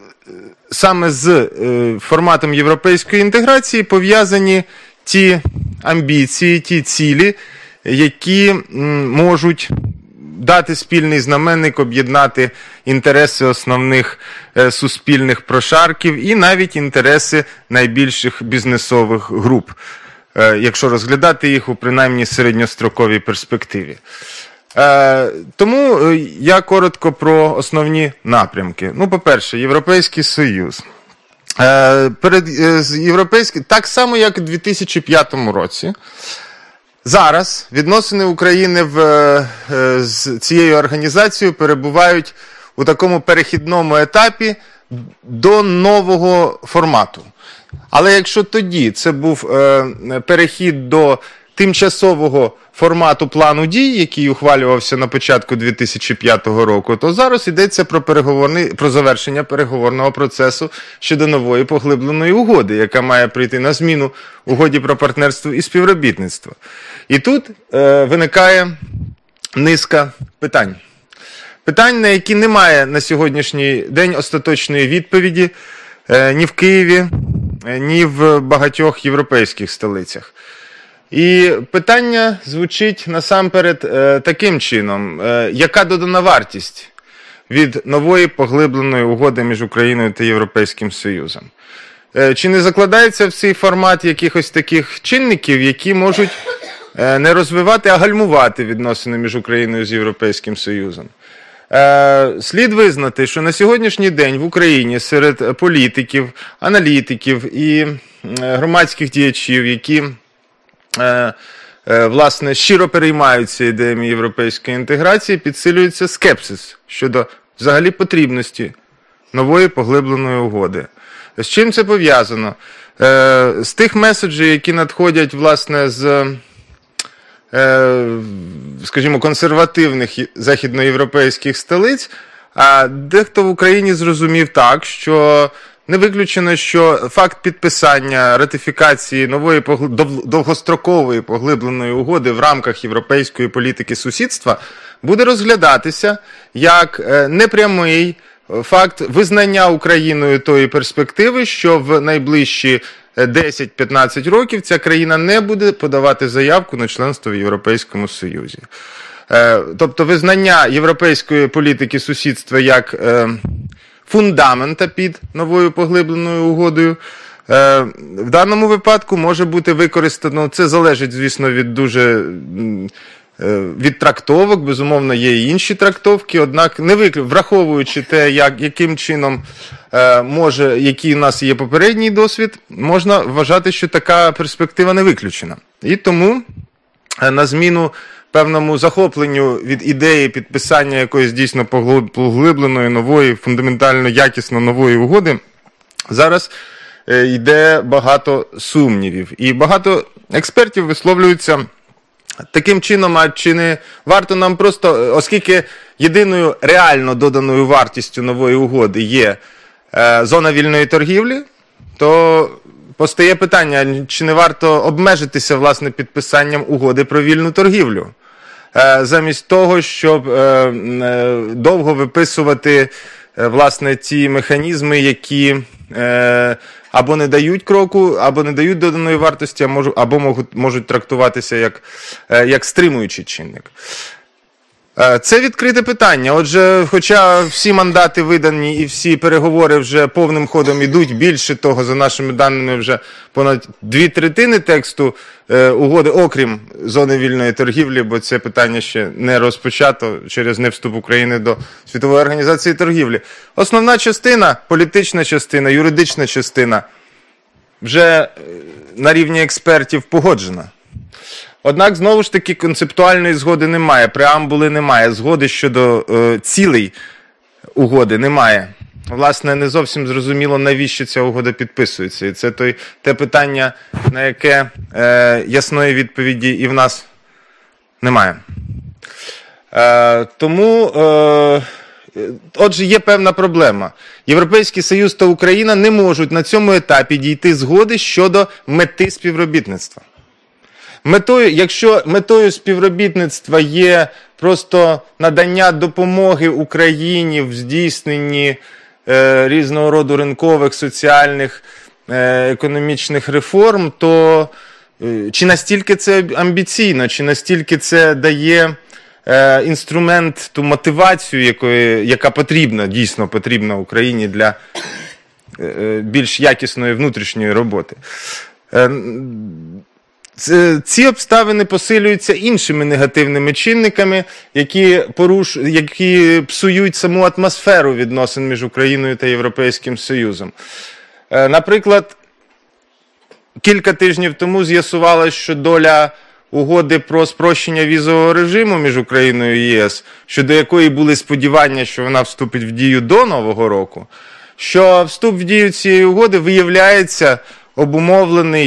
саме з е, форматом європейської інтеграції пов'язані ті амбіції, ті цілі, які м, можуть дати спільний знаменник, об'єднати інтереси основних е, суспільних прошарків і навіть інтереси найбільших бізнесових груп, е, якщо розглядати їх у принаймні середньостроковій перспективі. Е, тому е, я коротко про основні напрямки. Ну, по-перше, Європейський Союз. Е, перед, е, європейський, так само, як у дві тисячі п'ятому році, зараз відносини України в, з цією організацією перебувають у такому перехідному етапі до нового формату. Але якщо тоді це був е, перехід до тимчасового формату плану дій, який ухвалювався на початку дві тисячі п'ятого року, то зараз йдеться про переговорний, про завершення переговорного процесу щодо нової поглибленої угоди, яка має прийти на зміну угоді про партнерство і співробітництво. І тут е, виникає низка питань. Питань, на які немає на сьогоднішній день остаточної відповіді е, ні в Києві, е, ні в багатьох європейських столицях. І питання звучить насамперед е, таким чином. Е, яка додана вартість від нової поглибленої угоди між Україною та Європейським Союзом? Е, чи не закладається в цей формат якихось таких чинників, які можуть е, не розвивати, а гальмувати відносини між Україною з Європейським Союзом? Е, слід визнати, що на сьогоднішній день в Україні серед політиків, аналітиків і е, громадських діячів, які Е, е, власне, щиро переймаються ідеями європейської інтеграції, підсилюється скепсис щодо взагалі потрібності нової поглибленої угоди. З чим це пов'язано? Е, з тих меседжів, які надходять, власне, з, е, скажімо, консервативних західноєвропейських столиць, а дехто в Україні зрозумів так, що не виключено, що факт підписання, ратифікації нової довгострокової поглибленої угоди в рамках європейської політики сусідства буде розглядатися як непрямий факт визнання Україною тої перспективи, що в найближчі десять-п'ятнадцять років ця країна не буде подавати заявку на членство в Європейському Союзі. Тобто визнання європейської політики сусідства як фундамента під новою поглибленою угодою в даному випадку може бути використано, це залежить, звісно, від дуже від трактовок, безумовно, є і інші трактовки, однак, не виклю... враховуючи те, як, яким чином може, який у нас є попередній досвід, можна вважати, що така перспектива не виключена. І тому на зміну певному захопленню від ідеї підписання якоїсь дійсно поглибленої, нової, фундаментально якісно нової угоди, зараз йде багато сумнівів. І багато експертів висловлюються таким чином, а чи не варто нам просто, оскільки єдиною реально доданою вартістю нової угоди є е, зона вільної торгівлі, то постає питання, чи не варто обмежитися, власне, підписанням угоди про вільну торгівлю, е, замість того, щоб е, е, довго виписувати, е, власне, ті механізми, які е, або не дають кроку, або не дають доданої вартості, або можуть, можуть трактуватися як, як стримуючий чинник. Це відкрите питання. Отже, хоча всі мандати видані і всі переговори вже повним ходом ідуть, більше того, за нашими даними, вже понад дві третини тексту е, угоди, окрім зони вільної торгівлі, бо це питання ще не розпочато через невступ України до Світової організації торгівлі. Основна частина, політична частина, юридична частина вже на рівні експертів погоджена. Однак, знову ж таки, концептуальної згоди немає, преамбули немає, згоди щодо е, цілей угоди немає. Власне, не зовсім зрозуміло, навіщо ця угода підписується. І це той, те питання, на яке е, ясної відповіді і в нас немає. Е, тому, е, отже, є певна проблема. Європейський Союз та Україна не можуть на цьому етапі дійти згоди щодо мети співробітництва. Метою, якщо метою співробітництва є просто надання допомоги Україні в здійсненні е, різного роду ринкових, соціальних, е, економічних реформ, то е, чи настільки це амбіційно, чи настільки це дає е, інструмент, ту мотивацію, якої, яка потрібна, дійсно потрібна Україні для е, більш якісної внутрішньої роботи. Е, Ці обставини посилюються іншими негативними чинниками, які, поруш... які псують саму атмосферу відносин між Україною та Європейським Союзом. Наприклад, кілька тижнів тому з'ясувалося, що доля угоди про спрощення візового режиму між Україною і ЄС, щодо якої були сподівання, що вона вступить в дію до Нового року, що вступ в дію цієї угоди виявляється обумовлений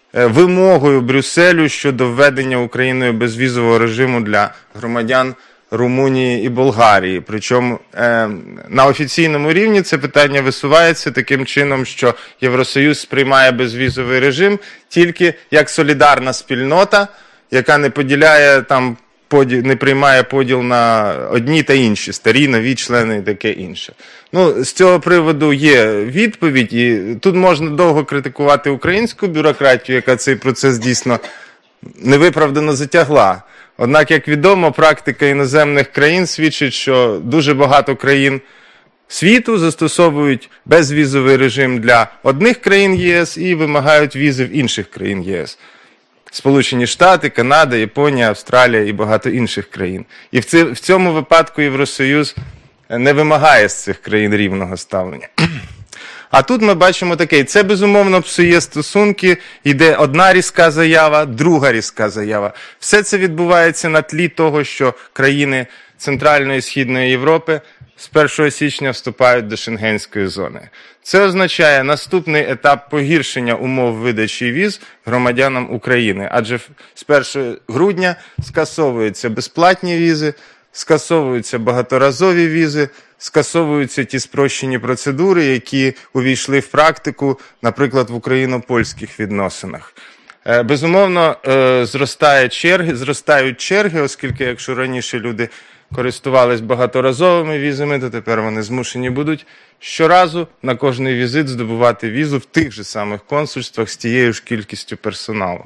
е, вимогою Брюсселю щодо введення Україною безвізового режиму для громадян Румунії і Болгарії. Причому е, на офіційному рівні це питання висувається таким чином, що Євросоюз сприймає безвізовий режим тільки як солідарна спільнота, яка не поділяє там, поділ, не приймає поділ на одні та інші, старі, нові члени і таке інше. Ну, з цього приводу є відповідь, і тут можна довго критикувати українську бюрократію, яка цей процес дійсно невиправдано затягла. Однак, як відомо, практика іноземних країн свідчить, що дуже багато країн світу застосовують безвізовий режим для одних країн ЄС і вимагають візи в інших країн ЄС. Сполучені Штати, Канада, Японія, Австралія і багато інших країн. І в цьому випадку Євросоюз не вимагає з цих країн рівного ставлення. А тут ми бачимо таке, це безумовно псує стосунки, йде одна різка заява, друга різка заява. Все це відбувається на тлі того, що країни Центральної і Східної Європи з першого січня вступають до Шенгенської зони. Це означає наступний етап погіршення умов видачі віз громадянам України, адже з першого грудня скасовуються безплатні візи, скасовуються багаторазові візи, скасовуються ті спрощені процедури, які увійшли в практику, наприклад, в україно-польських відносинах. Безумовно, зростає черги, зростають черги, оскільки якщо раніше люди користувались багаторазовими візами, то тепер вони змушені будуть щоразу на кожний візит здобувати візу в тих же самих консульствах з тією ж кількістю персоналу.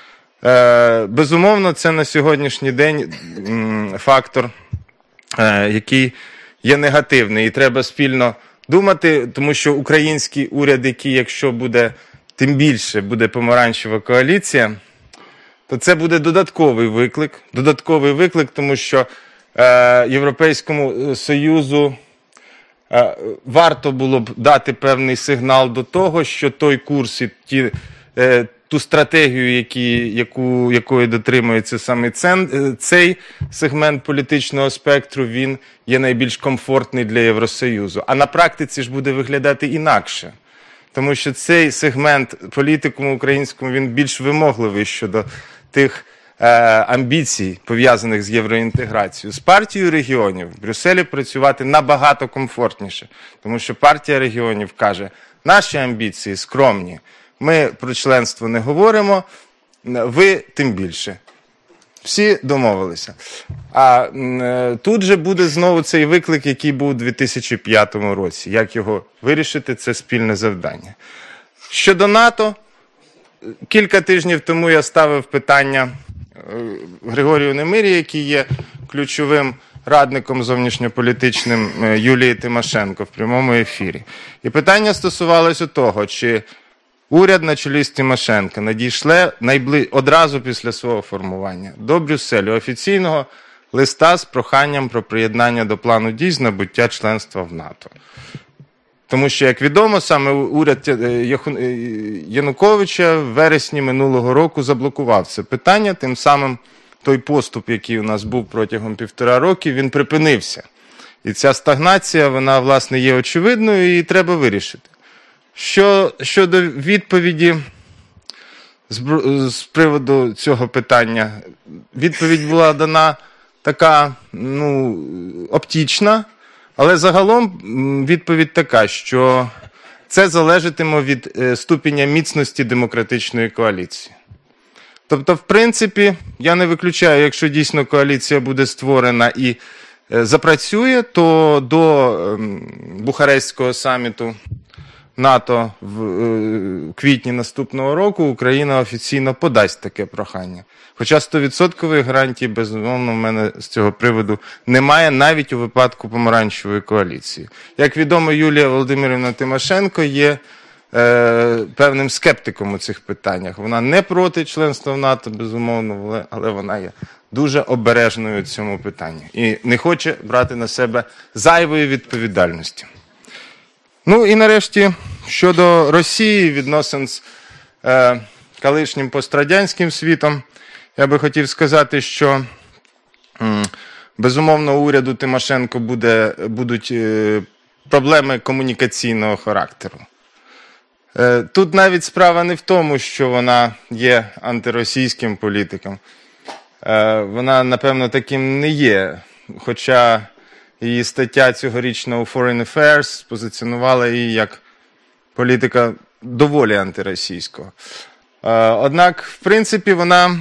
Безумовно, це на сьогоднішній день фактор, який є негативний, і треба спільно думати, тому що український уряд, який, якщо буде, тим більше буде помаранчева коаліція, то це буде додатковий виклик, додатковий виклик, тому що е, Європейському Союзу е, варто було б дати певний сигнал до того, що той курс і ті, е, ту стратегію, які, яку, якої дотримується саме цей сегмент політичного спектру, він є найбільш комфортний для Євросоюзу. А на практиці ж буде виглядати інакше. Тому що цей сегмент політикуму українському, він більш вимогливий щодо тих е, амбіцій, пов'язаних з євроінтеграцією. З партією регіонів в Брюсселі працювати набагато комфортніше. Тому що партія регіонів каже, наші амбіції скромні, ми про членство не говоримо, ви тим більше. Всі домовилися. А е, тут же буде знову цей виклик, який був у дві тисячі п'ятому році. Як його вирішити, це спільне завдання. Щодо НАТО, кілька тижнів тому я ставив питання е, Григорію Немирі, який є ключовим радником зовнішньополітичним е, Юлії Тимошенко в прямому ефірі. І питання стосувалося того, чи уряд на чолі з Тимошенко надійшле найбли... одразу після свого формування до Брюсселю офіційного листа з проханням про приєднання до плану дій з набуття членства в НАТО. Тому що, як відомо, саме уряд Януковича в вересні минулого року заблокував це питання, тим самим той поступ, який у нас був протягом півтора роки, він припинився. І ця стагнація, вона, власне, є очевидною і треба вирішити. Що, щодо відповіді з, з приводу цього питання, відповідь була дана така, ну, оптічна, але загалом відповідь така, що це залежатиме від ступеня міцності демократичної коаліції. Тобто, в принципі, я не виключаю, якщо дійсно коаліція буде створена і запрацює, то до Бухарестського саміту НАТО в квітні наступного року Україна офіційно подасть таке прохання. Хоча сто відсотків гарантій, безумовно, в мене з цього приводу немає, навіть у випадку помаранчевої коаліції. Як відомо, Юлія Володимирівна Тимошенко є е, певним скептиком у цих питаннях. Вона не проти членства в НАТО, безумовно, але вона є дуже обережною у цьому питанні. І не хоче брати на себе зайвої відповідальності. Ну і нарешті, щодо Росії, відносин з е, колишнім пострадянським світом, я би хотів сказати, що, м, безумовно, у уряду Тимошенко буде, будуть е, проблеми комунікаційного характеру. Тут навіть справа не в тому, що вона є антиросійським політиком. Вона, напевно, таким не є. Хоча її стаття цьогорічна у Foreign Affairs позиціонувала її як політика доволі антиросійського. Однак, в принципі, вона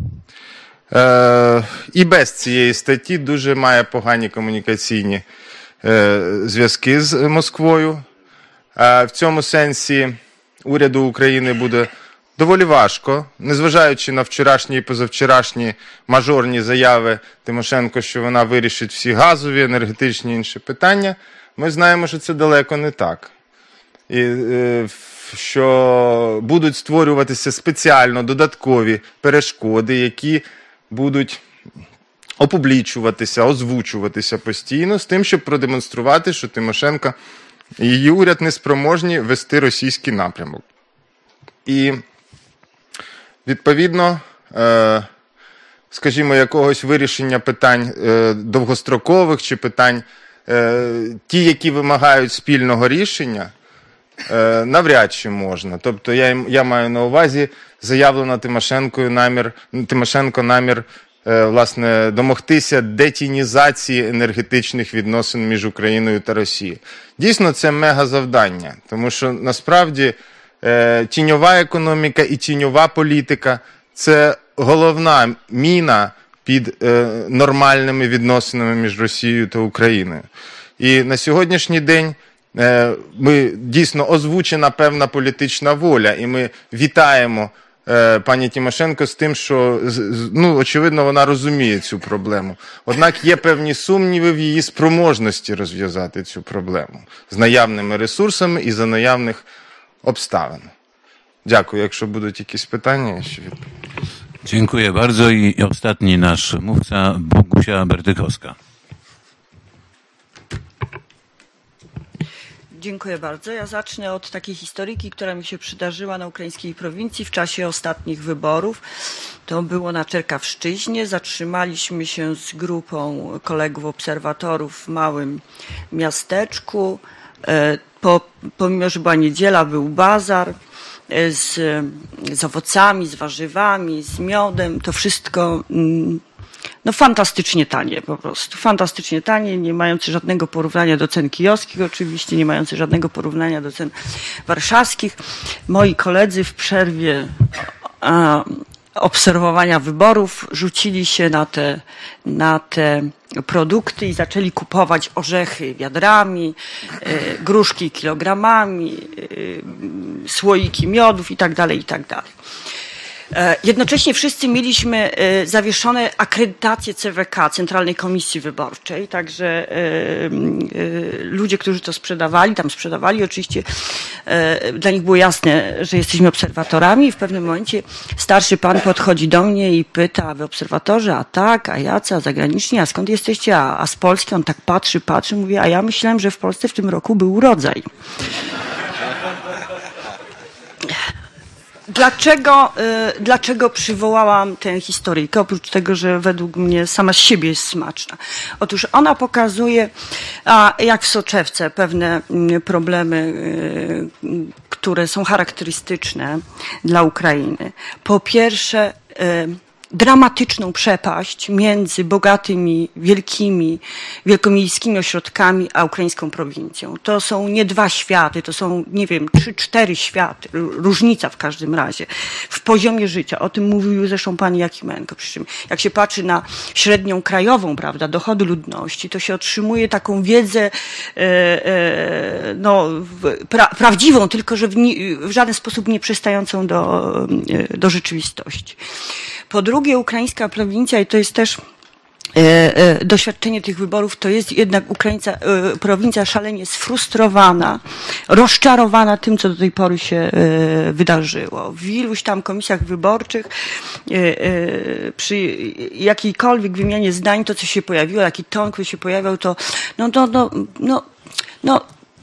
і без цієї статті дуже має погані комунікаційні зв'язки з Москвою. В цьому сенсі уряду України буде доволі важко, незважаючи на вчорашні і позавчорашні мажорні заяви Тимошенко, що вона вирішить всі газові, енергетичні і інші питання, ми знаємо, що це далеко не так. І що будуть створюватися спеціально додаткові перешкоди, які будуть опублічуватися, озвучуватися постійно з тим, щоб продемонструвати, що Тимошенко і її уряд не спроможні вести російський напрямок. І, відповідно, скажімо, якогось вирішення питань довгострокових чи питань, ті, які вимагають спільного рішення, навряд чи можна. Тобто я, я маю на увазі заявлено Тимошенкою намір, Тимошенко намір власне, домогтися детінізації енергетичних відносин між Україною та Росією. Дійсно, це мегазавдання, тому що насправді тіньова економіка і тіньова політика – це головна міна під нормальними відносинами між Росією та Україною. І на сьогоднішній день ми дійсно озвучена певна політична воля, і ми вітаємо пані Тимошенко з тим, що, ну, очевидно, вона розуміє цю проблему. Однак є певні сумніви в її спроможності розв'язати цю проблему з наявними ресурсами і за наявних обставин. Дякую. Якщо будуть якісь питання, я ще відповім. Dziękuję bardzo i ostatni nasz mówca, Bogusia Berdykowska. Dziękuję bardzo. Ja zacznę od takiej historyjki, która mi się przydarzyła na ukraińskiej prowincji w czasie ostatnich wyborów. To było na Czerkawszczyźnie. Zatrzymaliśmy się z grupą kolegów obserwatorów w małym miasteczku. Po, pomimo, że była niedziela, był bazar z, z owocami, z warzywami, z miodem. To wszystko no fantastycznie tanie po prostu, fantastycznie tanie, nie mające żadnego porównania do cen kijowskich oczywiście, nie mające żadnego porównania do cen warszawskich. Moi koledzy w przerwie a, obserwowania wyborów rzucili się na te, na te produkty i zaczęli kupować orzechy wiadrami, y, gruszki kilogramami, y, słoiki miodów i tak dalej, i tak dalej. Jednocześnie wszyscy mieliśmy zawieszone akredytację C W K, Centralnej Komisji Wyborczej, także ludzie, którzy to sprzedawali, tam sprzedawali, oczywiście dla nich było jasne, że jesteśmy obserwatorami i w pewnym momencie starszy pan podchodzi do mnie i pyta, a wy obserwatorzy, a tak, a jacy, a zagraniczni, a skąd jesteście, a, a z Polski? On tak patrzy, patrzy, mówi, a ja myślałem, że w Polsce w tym roku był urodzaj. Dlaczego, y, dlaczego przywołałam tę historyjkę? Oprócz tego, że według mnie sama z siebie jest smaczna. Otóż ona pokazuje, a, jak w soczewce, pewne y, problemy, y, które są charakterystyczne dla Ukrainy. Po pierwsze, y, dramatyczną przepaść między bogatymi, wielkimi, wielkomiejskimi ośrodkami, a ukraińską prowincją. To są nie dwa światy, to są, nie wiem, trzy, cztery światy, różnica w każdym razie, w poziomie życia. O tym mówił zresztą pan Jakimenko. Przy czym jak się patrzy na średnią krajową, prawda, dochody ludności, to się otrzymuje taką wiedzę e, e, no, pra, prawdziwą, tylko że w, ni, w żaden sposób nie przystającą do, do rzeczywistości. Po drugie, ukraińska prowincja, i to jest też e, e, doświadczenie tych wyborów, to jest jednak Ukraińca, e, prowincja szalenie sfrustrowana, rozczarowana tym, co do tej pory się e, wydarzyło. W iluś tam komisjach wyborczych e, e, przy jakiejkolwiek wymianie zdań to, co się pojawiło, jaki ton, który się pojawiał, to no, no, no, no, no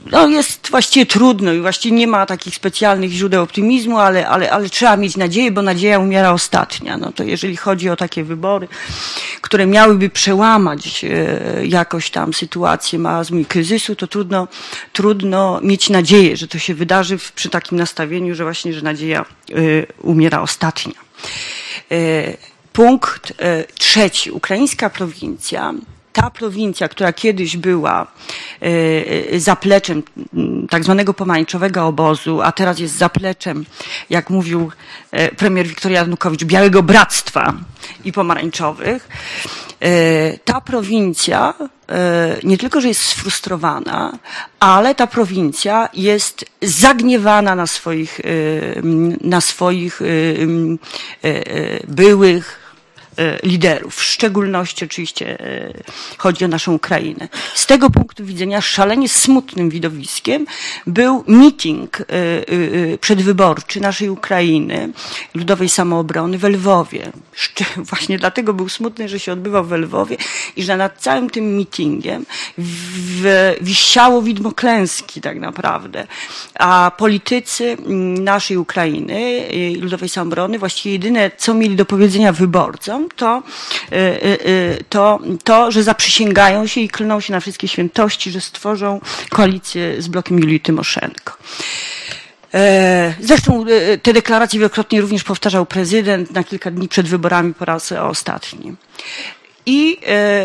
no jest właściwie trudno i właściwie nie ma takich specjalnych źródeł optymizmu, ale, ale, ale trzeba mieć nadzieję, bo nadzieja umiera ostatnia. No to jeżeli chodzi o takie wybory, które miałyby przełamać e, jakoś tam sytuację marazmu i kryzysu, to trudno, trudno mieć nadzieję, że to się wydarzy w, przy takim nastawieniu, że właśnie, że nadzieja e, umiera ostatnia. E, punkt e, trzeci. Ukraińska prowincja. Ta prowincja, która kiedyś była y, zapleczem tak zwanego pomarańczowego obozu, a teraz jest zapleczem, jak mówił y, premier Wiktor Janukowicz, Białego Bractwa i Pomarańczowych, y, ta prowincja y, nie tylko, że jest sfrustrowana, ale ta prowincja jest zagniewana na swoich, y, na swoich y, y, y, byłych liderów. W szczególności oczywiście chodzi o naszą Ukrainę. Z tego punktu widzenia szalenie smutnym widowiskiem był meeting przedwyborczy naszej Ukrainy, Ludowej Samoobrony w Lwowie. Właśnie dlatego był smutny, że się odbywał w Lwowie i że nad całym tym meetingiem wisiało widmo klęski tak naprawdę. A politycy naszej Ukrainy, Ludowej Samoobrony, właściwie jedyne, co mieli do powiedzenia wyborcom, To, to, to, że zaprzysięgają się i klną się na wszystkie świętości, że stworzą koalicję z blokiem Julii Tymoszenko. Zresztą te deklaracje wielokrotnie również powtarzał prezydent na kilka dni przed wyborami po raz ostatni. I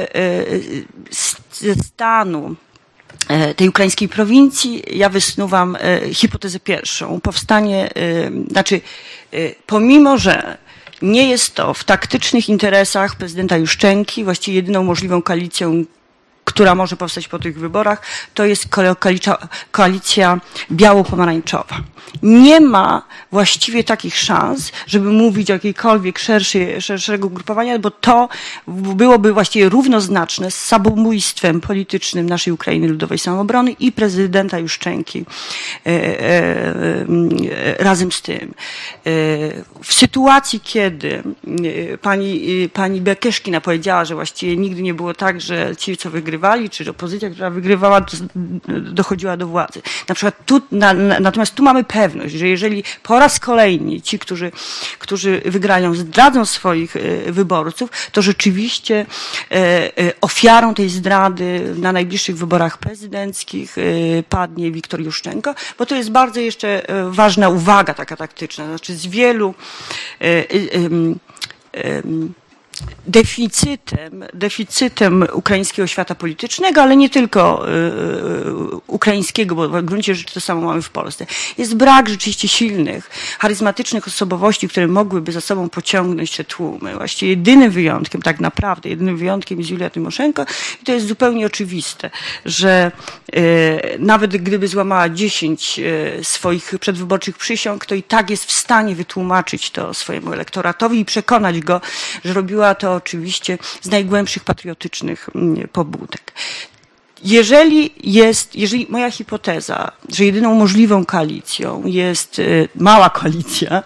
ze stanu tej ukraińskiej prowincji ja wysnuwam hipotezę pierwszą. Powstanie, znaczy pomimo, że nie jest to w taktycznych interesach prezydenta Juszczenki, właściwie jedyną możliwą koalicją, która może powstać po tych wyborach, to jest koalicja, koalicja biało-pomarańczowa. Nie ma właściwie takich szans, żeby mówić o jakiejkolwiek szerszej, szerszego ugrupowania, bo to byłoby właściwie równoznaczne z samobójstwem politycznym naszej Ukrainy Ludowej Samoobrony i prezydenta Juszczenki e, e, e, razem z tym. E, w sytuacji, kiedy pani, pani Bekeszkina powiedziała, że właściwie nigdy nie było tak, że ci, co wygrywali, czy opozycja, która wygrywała, dochodziła do władzy. Na przykład tu, na, na, natomiast tu mamy pewność, że jeżeli po raz kolejny ci, którzy, którzy wygrają, zdradzą swoich wyborców, to rzeczywiście ofiarą tej zdrady na najbliższych wyborach prezydenckich padnie Wiktor Juszczenko, bo to jest bardzo jeszcze ważna uwaga taka taktyczna. Znaczy z wielu deficytem, deficytem ukraińskiego świata politycznego, ale nie tylko y, ukraińskiego, bo w gruncie rzeczy to samo mamy w Polsce. Jest brak rzeczywiście silnych, charyzmatycznych osobowości, które mogłyby za sobą pociągnąć te tłumy. Właściwie jedynym wyjątkiem, tak naprawdę, jedynym wyjątkiem jest Julia Tymoszenko i to jest zupełnie oczywiste, że y, nawet gdyby złamała dziesięć y, swoich przedwyborczych przysiąg, to i tak jest w stanie wytłumaczyć to swojemu elektoratowi i przekonać go, że robiła to oczywiście z najgłębszych patriotycznych pobudek. Jeżeli jest, jeżeli moja hipoteza, że jedyną możliwą koalicją jest mała koalicja,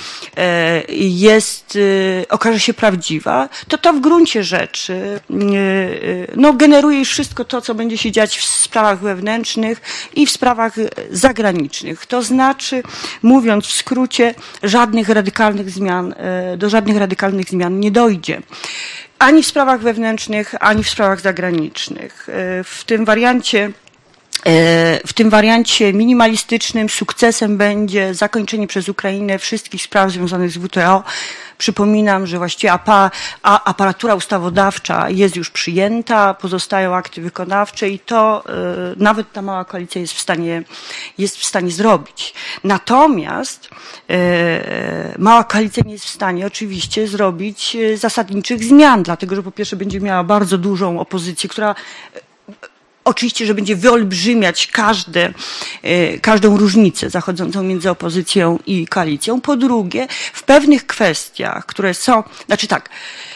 jest, okaże się prawdziwa, to to w gruncie rzeczy no, generuje już wszystko to, co będzie się dziać w sprawach wewnętrznych i w sprawach zagranicznych. To znaczy, mówiąc w skrócie, żadnych radykalnych zmian, do żadnych radykalnych zmian nie dojdzie. Ani w sprawach wewnętrznych, ani w sprawach zagranicznych. W tym wariancie W tym wariancie minimalistycznym sukcesem będzie zakończenie przez Ukrainę wszystkich spraw związanych z W T O. Przypominam, że właściwie aparatura ustawodawcza jest już przyjęta, pozostają akty wykonawcze i to nawet ta mała koalicja jest w stanie, jest w stanie zrobić. Natomiast mała koalicja nie jest w stanie oczywiście zrobić zasadniczych zmian, dlatego że po pierwsze będzie miała bardzo dużą opozycję, która oczywiście, że będzie wyolbrzymiać każde, każdą różnicę zachodzącą między opozycją i koalicją. Po drugie, w pewnych kwestiach, które są, znaczy tak,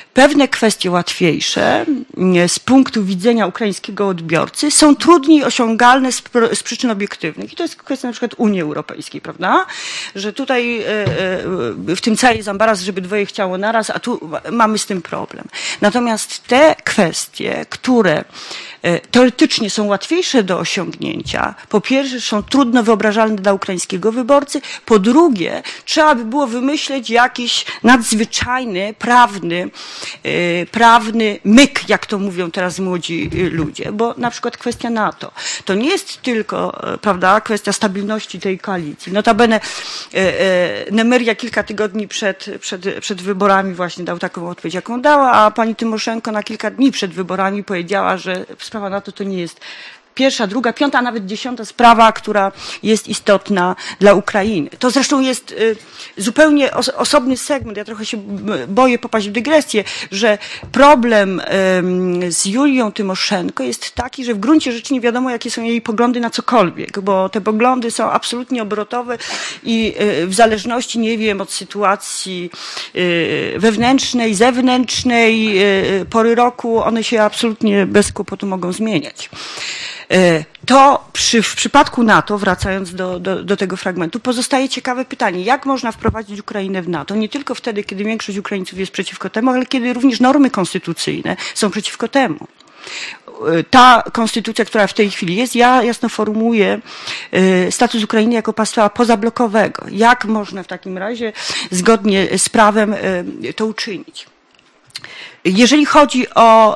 pewne kwestie łatwiejsze z punktu widzenia ukraińskiego odbiorcy są trudniej osiągalne z, z przyczyn obiektywnych. I to jest kwestia na przykład Unii Europejskiej, prawda? Że tutaj w tym całej zambaraz, żeby dwoje chciało naraz, a tu mamy z tym problem. Natomiast te kwestie, które teoretycznie są łatwiejsze do osiągnięcia, po pierwsze są trudno wyobrażalne dla ukraińskiego wyborcy, po drugie trzeba by było wymyśleć jakiś nadzwyczajny, prawny, prawny myk, jak to mówią teraz młodzi ludzie, bo na przykład kwestia NATO, to nie jest tylko, prawda, kwestia stabilności tej koalicji. Notabene Nemeria kilka tygodni przed, przed, przed wyborami właśnie dał taką odpowiedź, jaką dała, a pani Tymoszenko na kilka dni przed wyborami powiedziała, że sprawa NATO to nie jest pierwsza, druga, piąta, a nawet dziesiąta sprawa, która jest istotna dla Ukrainy. To zresztą jest zupełnie osobny segment. Ja trochę się boję popaść w dygresję, że problem z Julią Tymoszenko jest taki, że w gruncie rzeczy nie wiadomo, jakie są jej poglądy na cokolwiek, bo te poglądy są absolutnie obrotowe i w zależności, nie wiem, od sytuacji wewnętrznej, zewnętrznej, pory roku, one się absolutnie bez kłopotu mogą zmieniać. To przy, w przypadku NATO, wracając do, do, do tego fragmentu, pozostaje ciekawe pytanie, jak można wprowadzić Ukrainę w NATO? Nie tylko wtedy, kiedy większość Ukraińców jest przeciwko temu, ale kiedy również normy konstytucyjne są przeciwko temu. Ta konstytucja, która w tej chwili jest, ja jasno formułuję status Ukrainy jako państwa pozablokowego. Jak można w takim razie zgodnie z prawem to uczynić? Jeżeli chodzi o,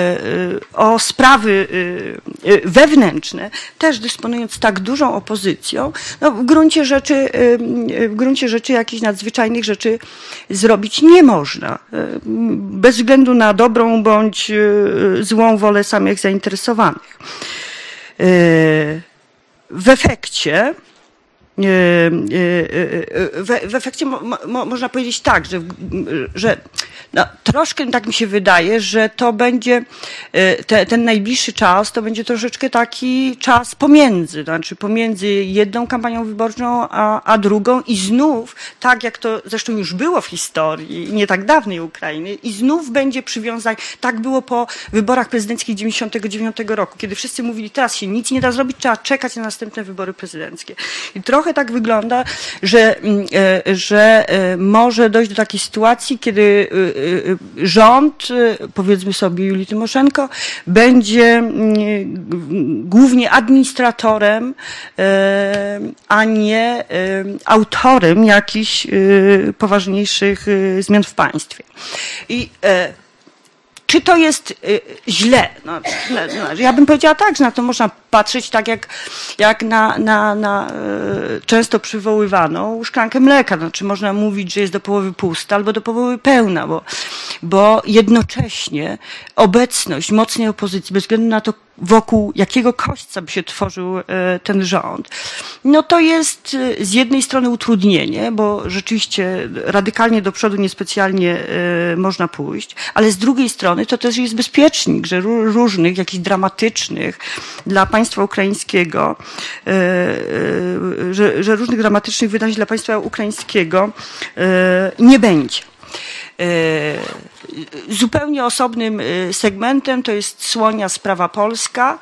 o sprawy wewnętrzne, też dysponując tak dużą opozycją, no w gruncie rzeczy, w gruncie rzeczy jakichś nadzwyczajnych rzeczy zrobić nie można. Bez względu na dobrą bądź złą wolę samych zainteresowanych. W efekcie W, w efekcie mo, mo, można powiedzieć tak, że, że no, troszkę tak mi się wydaje, że to będzie te, ten najbliższy czas, to będzie troszeczkę taki czas pomiędzy, to znaczy pomiędzy jedną kampanią wyborczą a, a drugą i znów, tak jak to zresztą już było w historii nie tak dawnej Ukrainy, i znów będzie przywiązanie, tak było po wyborach prezydenckich dziewięćdziesiątego dziewiątego roku, kiedy wszyscy mówili, teraz się nic nie da zrobić, trzeba czekać na następne wybory prezydenckie. I trochę tak wygląda, że, że może dojść do takiej sytuacji, kiedy rząd, powiedzmy sobie Julii Tymoszenko, będzie głównie administratorem, a nie autorem jakichś poważniejszych zmian w państwie. I czy to jest y, źle? No, źle? No, ja bym powiedziała tak, że na to można patrzeć tak jak, jak na, na, na y, często przywoływaną szklankę mleka. Znaczy można mówić, że jest do połowy pusta albo do połowy pełna, bo, bo jednocześnie obecność mocnej opozycji, bez względu na to, wokół jakiego kośćca by się tworzył ten rząd, no to jest z jednej strony utrudnienie, bo rzeczywiście radykalnie do przodu niespecjalnie można pójść, ale z drugiej strony to też jest bezpiecznik, że różnych, jakichś dramatycznych dla państwa ukraińskiego, że, że różnych dramatycznych wydarzeń dla państwa ukraińskiego nie będzie. Zupełnie osobnym segmentem to jest słonia sprawa polska,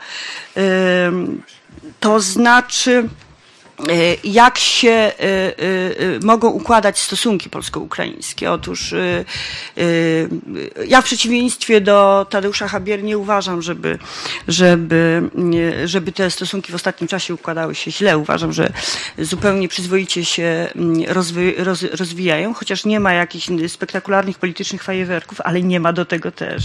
to znaczy jak się mogą układać stosunki polsko-ukraińskie. Otóż ja w przeciwieństwie do Tadeusza Habiery nie uważam, żeby, żeby, żeby te stosunki w ostatnim czasie układały się źle. Uważam, że zupełnie przyzwoicie się rozwi roz rozwijają, chociaż nie ma jakichś spektakularnych politycznych fajerwerków, ale nie ma do tego też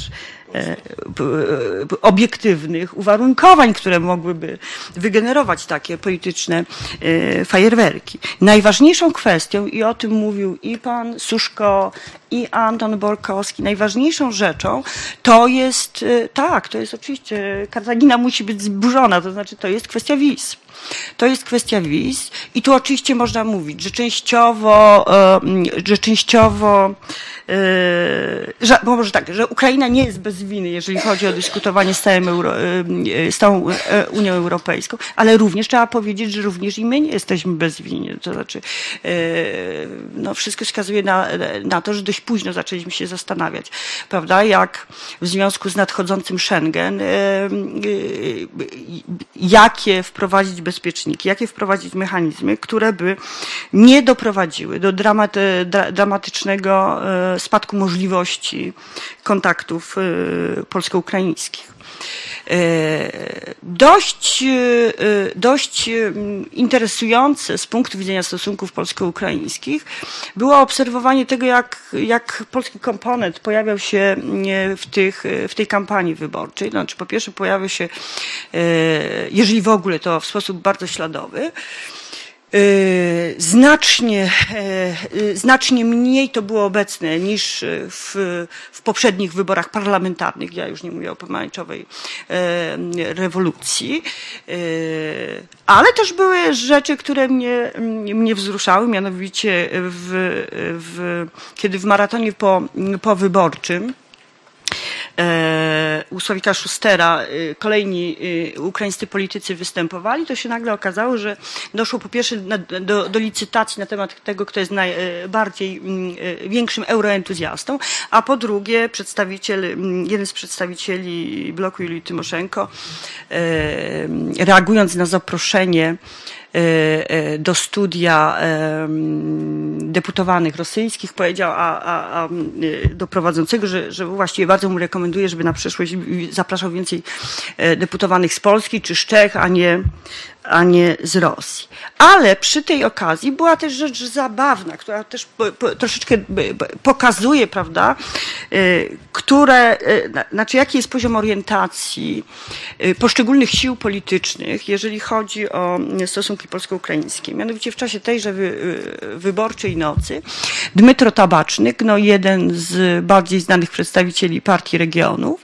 obiektywnych uwarunkowań, które mogłyby wygenerować takie polityczne fajerwerki. Najważniejszą kwestią, i o tym mówił i pan Suszko, i Anton Borkowski, najważniejszą rzeczą to jest, tak, to jest oczywiście, Kartagina musi być zburzona, to znaczy to jest kwestia wiz. to jest kwestia wiz i tu oczywiście można mówić, że częściowo, że częściowo że, bo może tak, że Ukraina nie jest bez winy, jeżeli chodzi o dyskutowanie z całym Euro, z całą Unią Europejską, ale również trzeba powiedzieć, że również i my nie jesteśmy bez winy. To znaczy, no wszystko wskazuje na, na to, że dość późno zaczęliśmy się zastanawiać, prawda, jak w związku z nadchodzącym Schengen, jakie wprowadzić bezpieczniki, jakie wprowadzić mechanizmy, które by nie doprowadziły do dramat, dramatycznego spadku możliwości kontaktów polsko-ukraińskich. Dość, dość interesujące z punktu widzenia stosunków polsko-ukraińskich było obserwowanie tego, jak, jak polski komponent pojawiał się w, tych, w tej kampanii wyborczej. Znaczy, po pierwsze pojawił się, jeżeli w ogóle, to w sposób bardzo śladowy. Znacznie, znacznie mniej to było obecne niż w, w poprzednich wyborach parlamentarnych. Ja już nie mówię o pomarańczowej rewolucji. Ale też były rzeczy, które mnie, mnie wzruszały, mianowicie w, w, kiedy w maratonie po, powyborczym u Sławika Szustera kolejni ukraińscy politycy występowali, to się nagle okazało, że doszło po pierwsze do, do licytacji na temat tego, kto jest najbardziej większym euroentuzjastą, a po drugie przedstawiciel, jeden z przedstawicieli bloku Julii Tymoszenko, reagując na zaproszenie do studia deputowanych rosyjskich, powiedział a, a, a do prowadzącego, że, że właściwie bardzo mu rekomenduje, żeby na przyszłość zapraszał więcej deputowanych z Polski czy z Czech, a nie, a nie z Rosji. Ale przy tej okazji była też rzecz zabawna, która też po, po, troszeczkę pokazuje, prawda, które, znaczy jaki jest poziom orientacji poszczególnych sił politycznych, jeżeli chodzi o stosunki polsko-ukraińskie. Mianowicie w czasie tejże wy, wyborczej nocy Dmytro Tabacznyk, no jeden z bardziej znanych przedstawicieli Partii Regionów,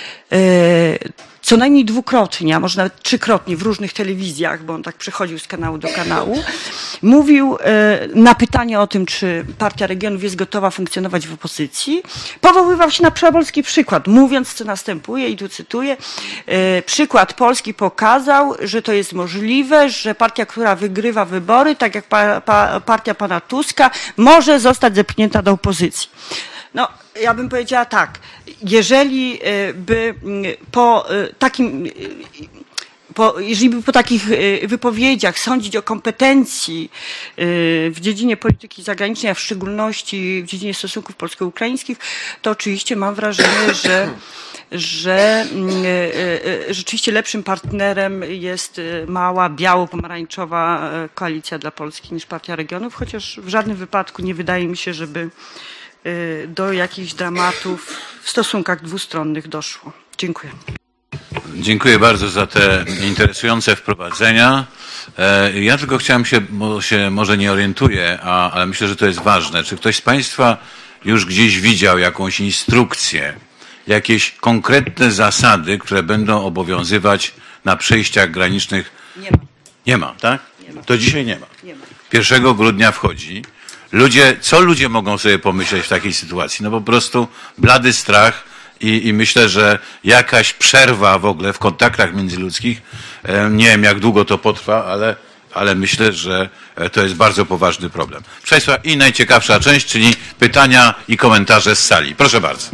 co najmniej dwukrotnie, a może nawet trzykrotnie w różnych telewizjach, bo on tak przechodził z kanału do kanału, mówił na pytanie o tym, czy Partia Regionów jest gotowa funkcjonować w opozycji, powoływał się na polski przykład, mówiąc, co następuje, i tu cytuję, przykład Polski pokazał, że to jest możliwe, że partia, która wygrywa wybory, tak jak pa, pa, partia pana Tuska, może zostać zepchnięta do opozycji. No, ja bym powiedziała tak, jeżeli by po takim, po, jeżeli by po takich wypowiedziach sądzić o kompetencji w dziedzinie polityki zagranicznej, a w szczególności w dziedzinie stosunków polsko-ukraińskich, to oczywiście mam wrażenie, że że rzeczywiście lepszym partnerem jest mała, biało-pomarańczowa koalicja dla Polski niż Partia Regionów, chociaż w żadnym wypadku nie wydaje mi się, żeby do jakichś dramatów w stosunkach dwustronnych doszło. Dziękuję. Dziękuję bardzo za te interesujące wprowadzenia. Ja tylko chciałem się, bo się może nie orientuję, a, ale myślę, że to jest ważne. Czy ktoś z Państwa już gdzieś widział jakąś instrukcję, jakieś konkretne zasady, które będą obowiązywać na przejściach granicznych? Nie ma. Nie ma, tak? Nie ma. To dzisiaj nie ma. Nie ma. pierwszego grudnia wchodzi. Ludzie, co ludzie mogą sobie pomyśleć w takiej sytuacji? No po prostu blady strach i, i myślę, że jakaś przerwa w ogóle w kontaktach międzyludzkich, nie wiem jak długo to potrwa, ale, ale myślę, że to jest bardzo poważny problem. Proszę Państwa, i najciekawsza część, czyli pytania i komentarze z sali. Proszę bardzo.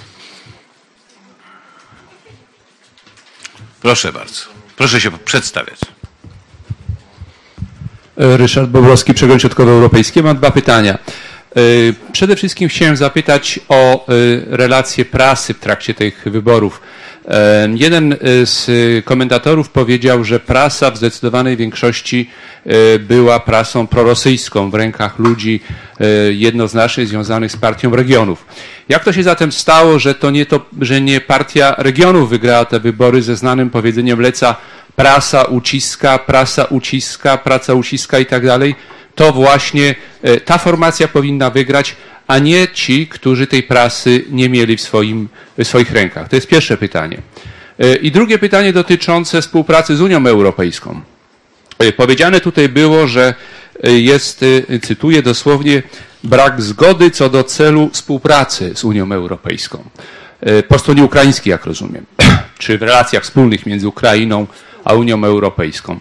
Proszę bardzo. Proszę się przedstawiać. Ryszard Bobrowski, Przegląd Środkowoeuropejski. Mam dwa pytania. Przede wszystkim chciałem zapytać o relacje prasy w trakcie tych wyborów. Jeden z komentatorów powiedział, że prasa w zdecydowanej większości była prasą prorosyjską w rękach ludzi jednoznacznie związanych z Partią Regionów. Jak to się zatem stało, że to nie, to, że nie Partia Regionów wygrała te wybory ze znanym powiedzeniem Leca prasa uciska, prasa uciska, praca uciska i tak dalej? To właśnie ta formacja powinna wygrać, a nie ci, którzy tej prasy nie mieli w, swoim, w swoich rękach. To jest pierwsze pytanie. I drugie pytanie dotyczące współpracy z Unią Europejską. Powiedziane tutaj było, że jest, cytuję dosłownie, brak zgody co do celu współpracy z Unią Europejską. Po stronie ukraińskiej, jak rozumiem, czy w relacjach wspólnych między Ukrainą a Unią Europejską.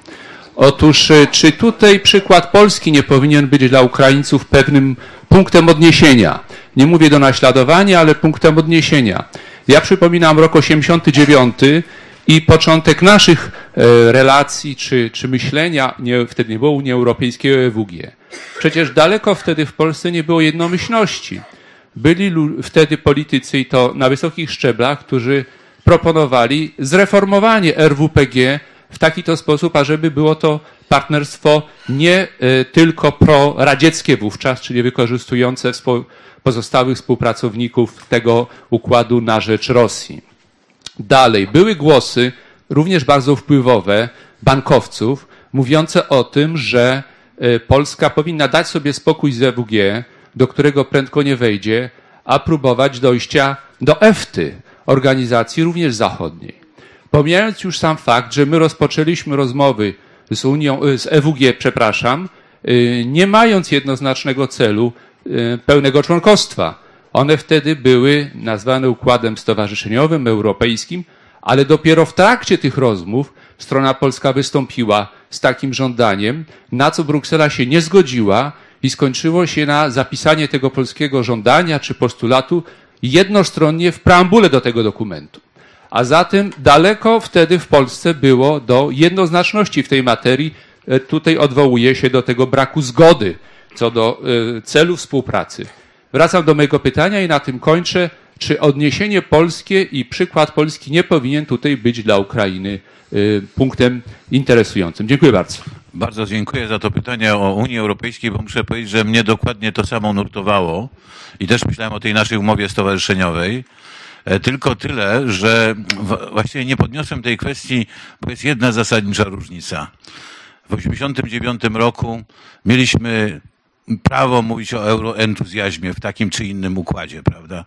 Otóż, czy tutaj przykład Polski nie powinien być dla Ukraińców pewnym punktem odniesienia? Nie mówię do naśladowania, ale punktem odniesienia. Ja przypominam rok osiemdziesiąty dziewiąty i początek naszych relacji czy, czy myślenia, nie, wtedy nie było Unii Europejskiej, o E W G. Przecież daleko wtedy w Polsce nie było jednomyślności. Byli wtedy politycy, i to na wysokich szczeblach, którzy proponowali zreformowanie R W P G w taki to sposób, ażeby było to partnerstwo nie tylko proradzieckie wówczas, czyli wykorzystujące pozostałych współpracowników tego układu na rzecz Rosji. Dalej, były głosy, również bardzo wpływowe, bankowców, mówiące o tym, że Polska powinna dać sobie spokój z E W G, do którego prędko nie wejdzie, a próbować dojścia do EFTA, organizacji również zachodniej. Pomijając już sam fakt, że my rozpoczęliśmy rozmowy z Unią, z E W G, przepraszam, nie mając jednoznacznego celu pełnego członkostwa. One wtedy były nazwane układem stowarzyszeniowym, europejskim, ale dopiero w trakcie tych rozmów strona polska wystąpiła z takim żądaniem, na co Bruksela się nie zgodziła i skończyło się na zapisanie tego polskiego żądania czy postulatu jednostronnie w preambule do tego dokumentu. A zatem daleko wtedy w Polsce było do jednoznaczności w tej materii. Tutaj odwołuję się do tego braku zgody co do celu współpracy. Wracam do mojego pytania i na tym kończę. Czy odniesienie polskie i przykład Polski nie powinien tutaj być dla Ukrainy punktem interesującym? Dziękuję bardzo. Bardzo dziękuję za to pytanie o Unii Europejskiej, bo muszę powiedzieć, że mnie dokładnie to samo nurtowało i też myślałem o tej naszej umowie stowarzyszeniowej. Tylko tyle, że właściwie nie podniosłem tej kwestii, bo jest jedna zasadnicza różnica. W osiemdziesiątym dziewiątym roku mieliśmy prawo mówić o euroentuzjazmie w takim czy innym układzie, prawda?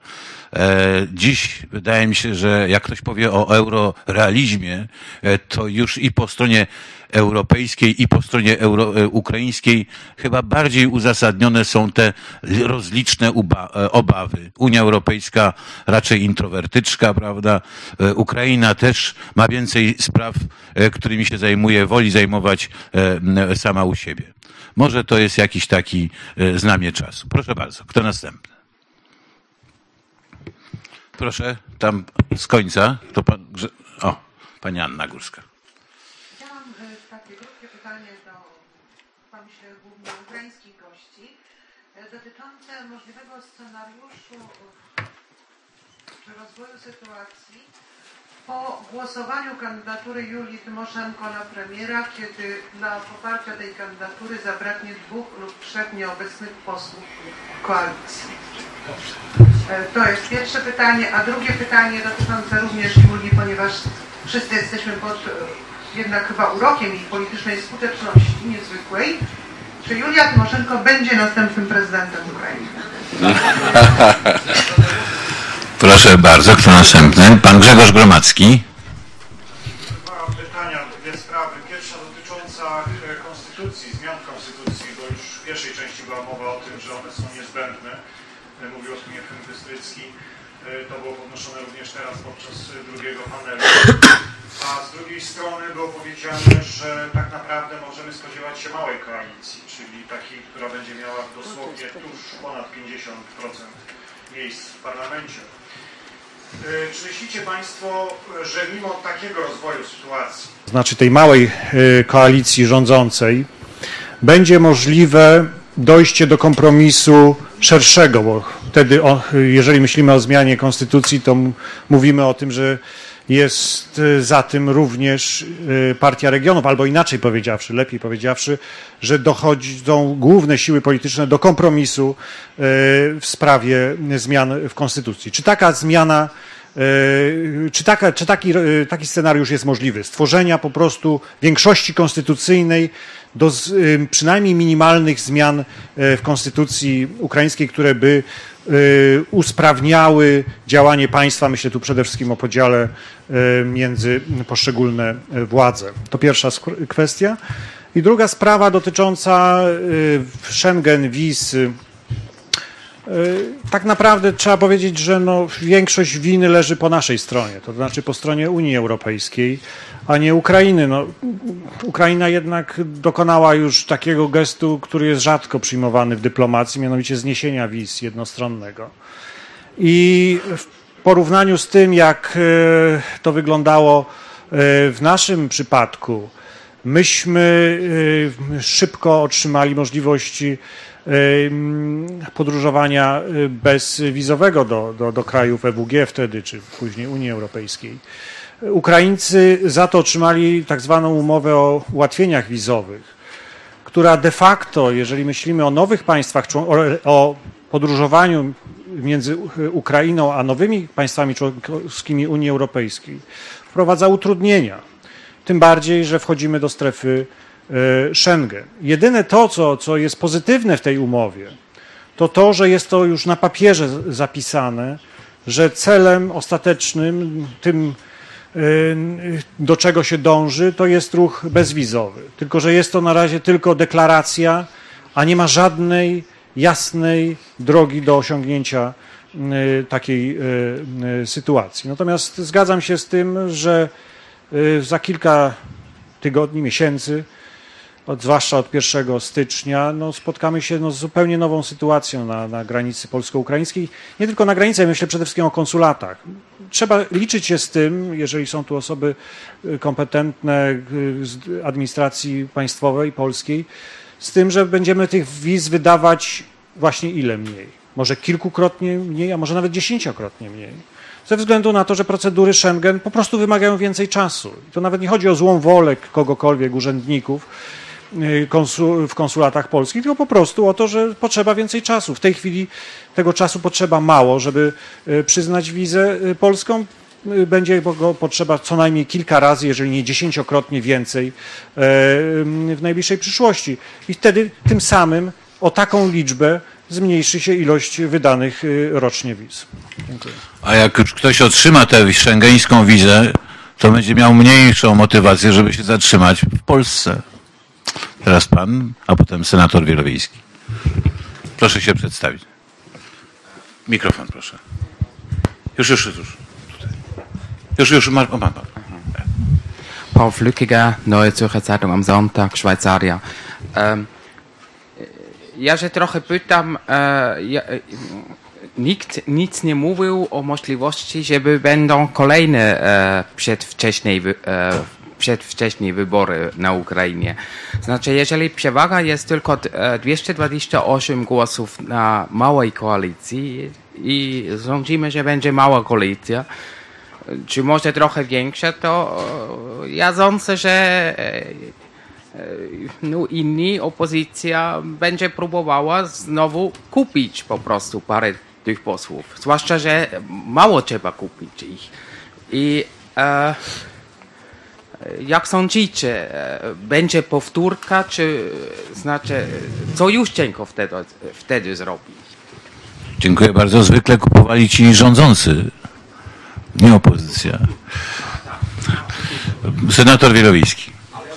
Dziś wydaje mi się, że jak ktoś powie o eurorealizmie, to już i po stronie europejskiej, i po stronie euro, ukraińskiej chyba bardziej uzasadnione są te rozliczne obawy. Unia Europejska raczej introwertyczka, prawda? Ukraina też ma więcej spraw, którymi się zajmuje, woli zajmować sama u siebie. Może to jest jakiś taki znamie czasu. Proszę bardzo, kto następny? Proszę, tam z końca. To pan, o, pani Anna Górska. Chciałam takie krótkie pytanie do, myślę, głównie ukraińskich gości, dotyczące możliwego scenariuszu czy rozwoju sytuacji po głosowaniu kandydatury Julii Tymoszenko na premiera, kiedy dla poparcia tej kandydatury zabraknie dwóch lub trzech nieobecnych posłów koalicji. To jest pierwsze pytanie, a drugie pytanie dotyczące również Julii, ponieważ wszyscy jesteśmy pod jednak chyba urokiem jej politycznej skuteczności niezwykłej. Czy Julia Tymoszenko będzie następnym prezydentem Ukrainy? Proszę bardzo, kto następny? Pan Grzegorz Gromacki. Dwa pytania, dwie sprawy. Pierwsza dotycząca konstytucji, zmian konstytucji, bo już w pierwszej części była mowa o tym, że one są niezbędne. Mówił o tym Jefrem Bystrycki. To było podnoszone również teraz podczas drugiego panelu. A z drugiej strony było powiedziane, że tak naprawdę możemy spodziewać się małej koalicji, czyli takiej, która będzie miała dosłownie tuż ponad pięćdziesiąt procent miejsc w parlamencie. Czy myślicie Państwo, że mimo takiego rozwoju sytuacji, znaczy tej małej koalicji rządzącej, będzie możliwe dojście do kompromisu szerszego, bo wtedy, o, jeżeli myślimy o zmianie konstytucji, to mówimy o tym, że jest za tym również Partia Regionów, albo inaczej powiedziawszy, lepiej powiedziawszy, że dochodzą główne siły polityczne do kompromisu w sprawie zmian w konstytucji. Czy taka zmiana, czy, taka, czy taki, taki scenariusz jest możliwy? Stworzenia po prostu większości konstytucyjnej do przynajmniej minimalnych zmian w konstytucji ukraińskiej, które by usprawniały działanie państwa. Myślę tu przede wszystkim o podziale między poszczególne władze. To pierwsza kwestia. I druga sprawa dotycząca Schengen, wiz. Tak naprawdę trzeba powiedzieć, że no, większość winy leży po naszej stronie, to znaczy po stronie Unii Europejskiej, a nie Ukrainy. No, Ukraina jednak dokonała już takiego gestu, który jest rzadko przyjmowany w dyplomacji, mianowicie zniesienia wiz jednostronnego. I w porównaniu z tym, jak to wyglądało w naszym przypadku, myśmy szybko otrzymali możliwości podróżowania bezwizowego do, do, do krajów E W G wtedy, czy później Unii Europejskiej. Ukraińcy za to otrzymali tak zwaną umowę o ułatwieniach wizowych, która de facto, jeżeli myślimy o nowych państwach, o, o podróżowaniu między Ukrainą a nowymi państwami członkowskimi Unii Europejskiej, wprowadza utrudnienia. Tym bardziej, że wchodzimy do strefy Schengen. Jedyne to, co, co jest pozytywne w tej umowie, to to, że jest to już na papierze zapisane, że celem ostatecznym, tym do czego się dąży, to jest ruch bezwizowy. Tylko że jest to na razie tylko deklaracja, a nie ma żadnej jasnej drogi do osiągnięcia takiej sytuacji. Natomiast zgadzam się z tym, że za kilka tygodni, miesięcy, od, zwłaszcza od pierwszego stycznia, no, spotkamy się no, z zupełnie nową sytuacją na, na granicy polsko-ukraińskiej. Nie tylko na granicy, ja myślę przede wszystkim o konsulatach. Trzeba liczyć się z tym, jeżeli są tu osoby kompetentne z administracji państwowej, polskiej, z tym, że będziemy tych wiz wydawać właśnie ile mniej. Może kilkukrotnie mniej, a może nawet dziesięciokrotnie mniej. Ze względu na to, że procedury Schengen po prostu wymagają więcej czasu. I to nawet nie chodzi o złą wolę kogokolwiek, urzędników konsul, w konsulatach polskich, tylko po prostu o to, że potrzeba więcej czasu. W tej chwili tego czasu potrzeba mało, żeby przyznać wizę polską. Będzie go potrzeba co najmniej kilka razy, jeżeli nie dziesięciokrotnie więcej w najbliższej przyszłości. I wtedy tym samym o taką liczbę zmniejszy się ilość wydanych rocznie wiz. Dziękuję. A jak już ktoś otrzyma tę schengeńską wizę, to będzie miał mniejszą motywację, żeby się zatrzymać w Polsce. Teraz pan, a potem senator Wielowiejski. Proszę się przedstawić. Mikrofon, proszę. Już, już, już. Tutaj. Już, już, pan, pan. Paul Flückiger, Neue Zürcher Zeitung am Sonntag, Schweizaria. Um, ja się trochę pytam, e, ja, nikt nic nie mówił o możliwości, żeby będą kolejne e, przedwcześnie, e, przedwcześnie wybory na Ukrainie. Znaczy, jeżeli przewaga jest tylko dwieście dwadzieścia osiem głosów na małej koalicji i sądzimy, że będzie mała koalicja, czy może trochę większa, to ja sądzę, że no, inni opozycja będzie próbowała znowu kupić po prostu parę tych posłów. Zwłaszcza, że mało trzeba kupić ich. I e, jak sądzicie, będzie powtórka, czy znaczy, co Juszczenko wtedy, wtedy zrobi? Dziękuję bardzo. Zwykle kupowali ci rządzący, nie opozycja. Senator Wielowiejski.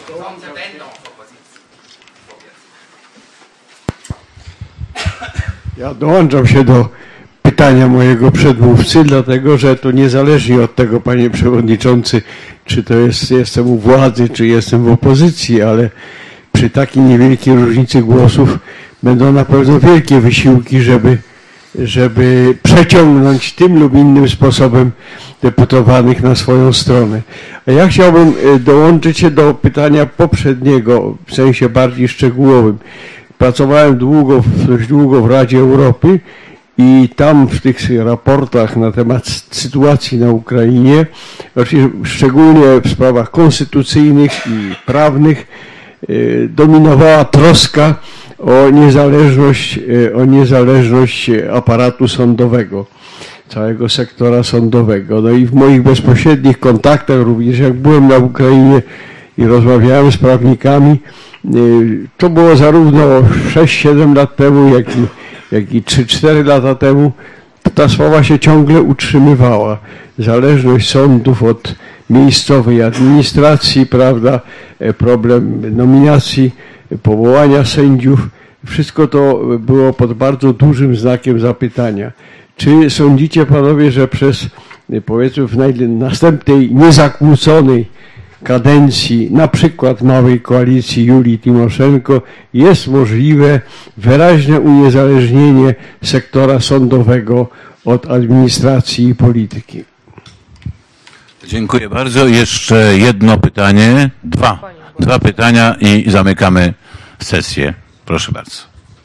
Ja dołączam się do pytania mojego przedmówcy, dlatego że to niezależnie od tego, panie przewodniczący, czy to jest, jestem u władzy, czy jestem w opozycji, ale przy takiej niewielkiej różnicy głosów będą na pewno wielkie wysiłki, żeby, żeby przeciągnąć tym lub innym sposobem deputowanych na swoją stronę. A ja chciałbym dołączyć się do pytania poprzedniego, w sensie bardziej szczegółowym. Pracowałem długo, dość długo w Radzie Europy i tam w tych raportach na temat sytuacji na Ukrainie, szczególnie w sprawach konstytucyjnych i prawnych, dominowała troska o niezależność, o niezależność aparatu sądowego, całego sektora sądowego. No i w moich bezpośrednich kontaktach, również jak byłem na Ukrainie i rozmawiałem z prawnikami, to było zarówno sześć siedem lat temu, jak i, jak i trzy cztery lata temu, ta sprawa się ciągle utrzymywała. Zależność sądów od miejscowej administracji, prawda, problem nominacji, powołania sędziów. Wszystko to było pod bardzo dużym znakiem zapytania. Czy sądzicie panowie, że przez, powiedzmy, w następnej niezakłóconej kadencji, na przykład małej koalicji Julii Timoszenko, jest możliwe wyraźne uniezależnienie sektora sądowego od administracji i polityki? Dziękuję bardzo. Jeszcze jedno pytanie. Dwa. Dwa pytania i zamykamy sesję. Proszę bardzo.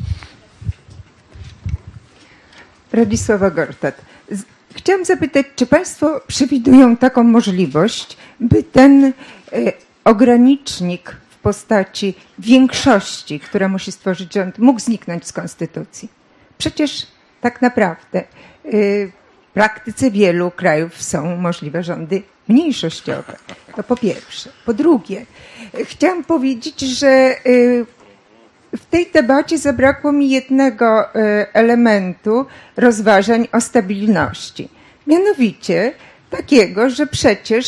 Radisława Gortat. Chciałam zapytać, czy Państwo przewidują taką możliwość, by ten e, ogranicznik w postaci większości, która musi stworzyć rząd, mógł zniknąć z Konstytucji? Przecież tak naprawdę e, w praktyce wielu krajów są możliwe rządy mniejszościowe. To po pierwsze. Po drugie, e, chciałam powiedzieć, że e, w tej debacie zabrakło mi jednego elementu rozważań o stabilności. Mianowicie takiego, że przecież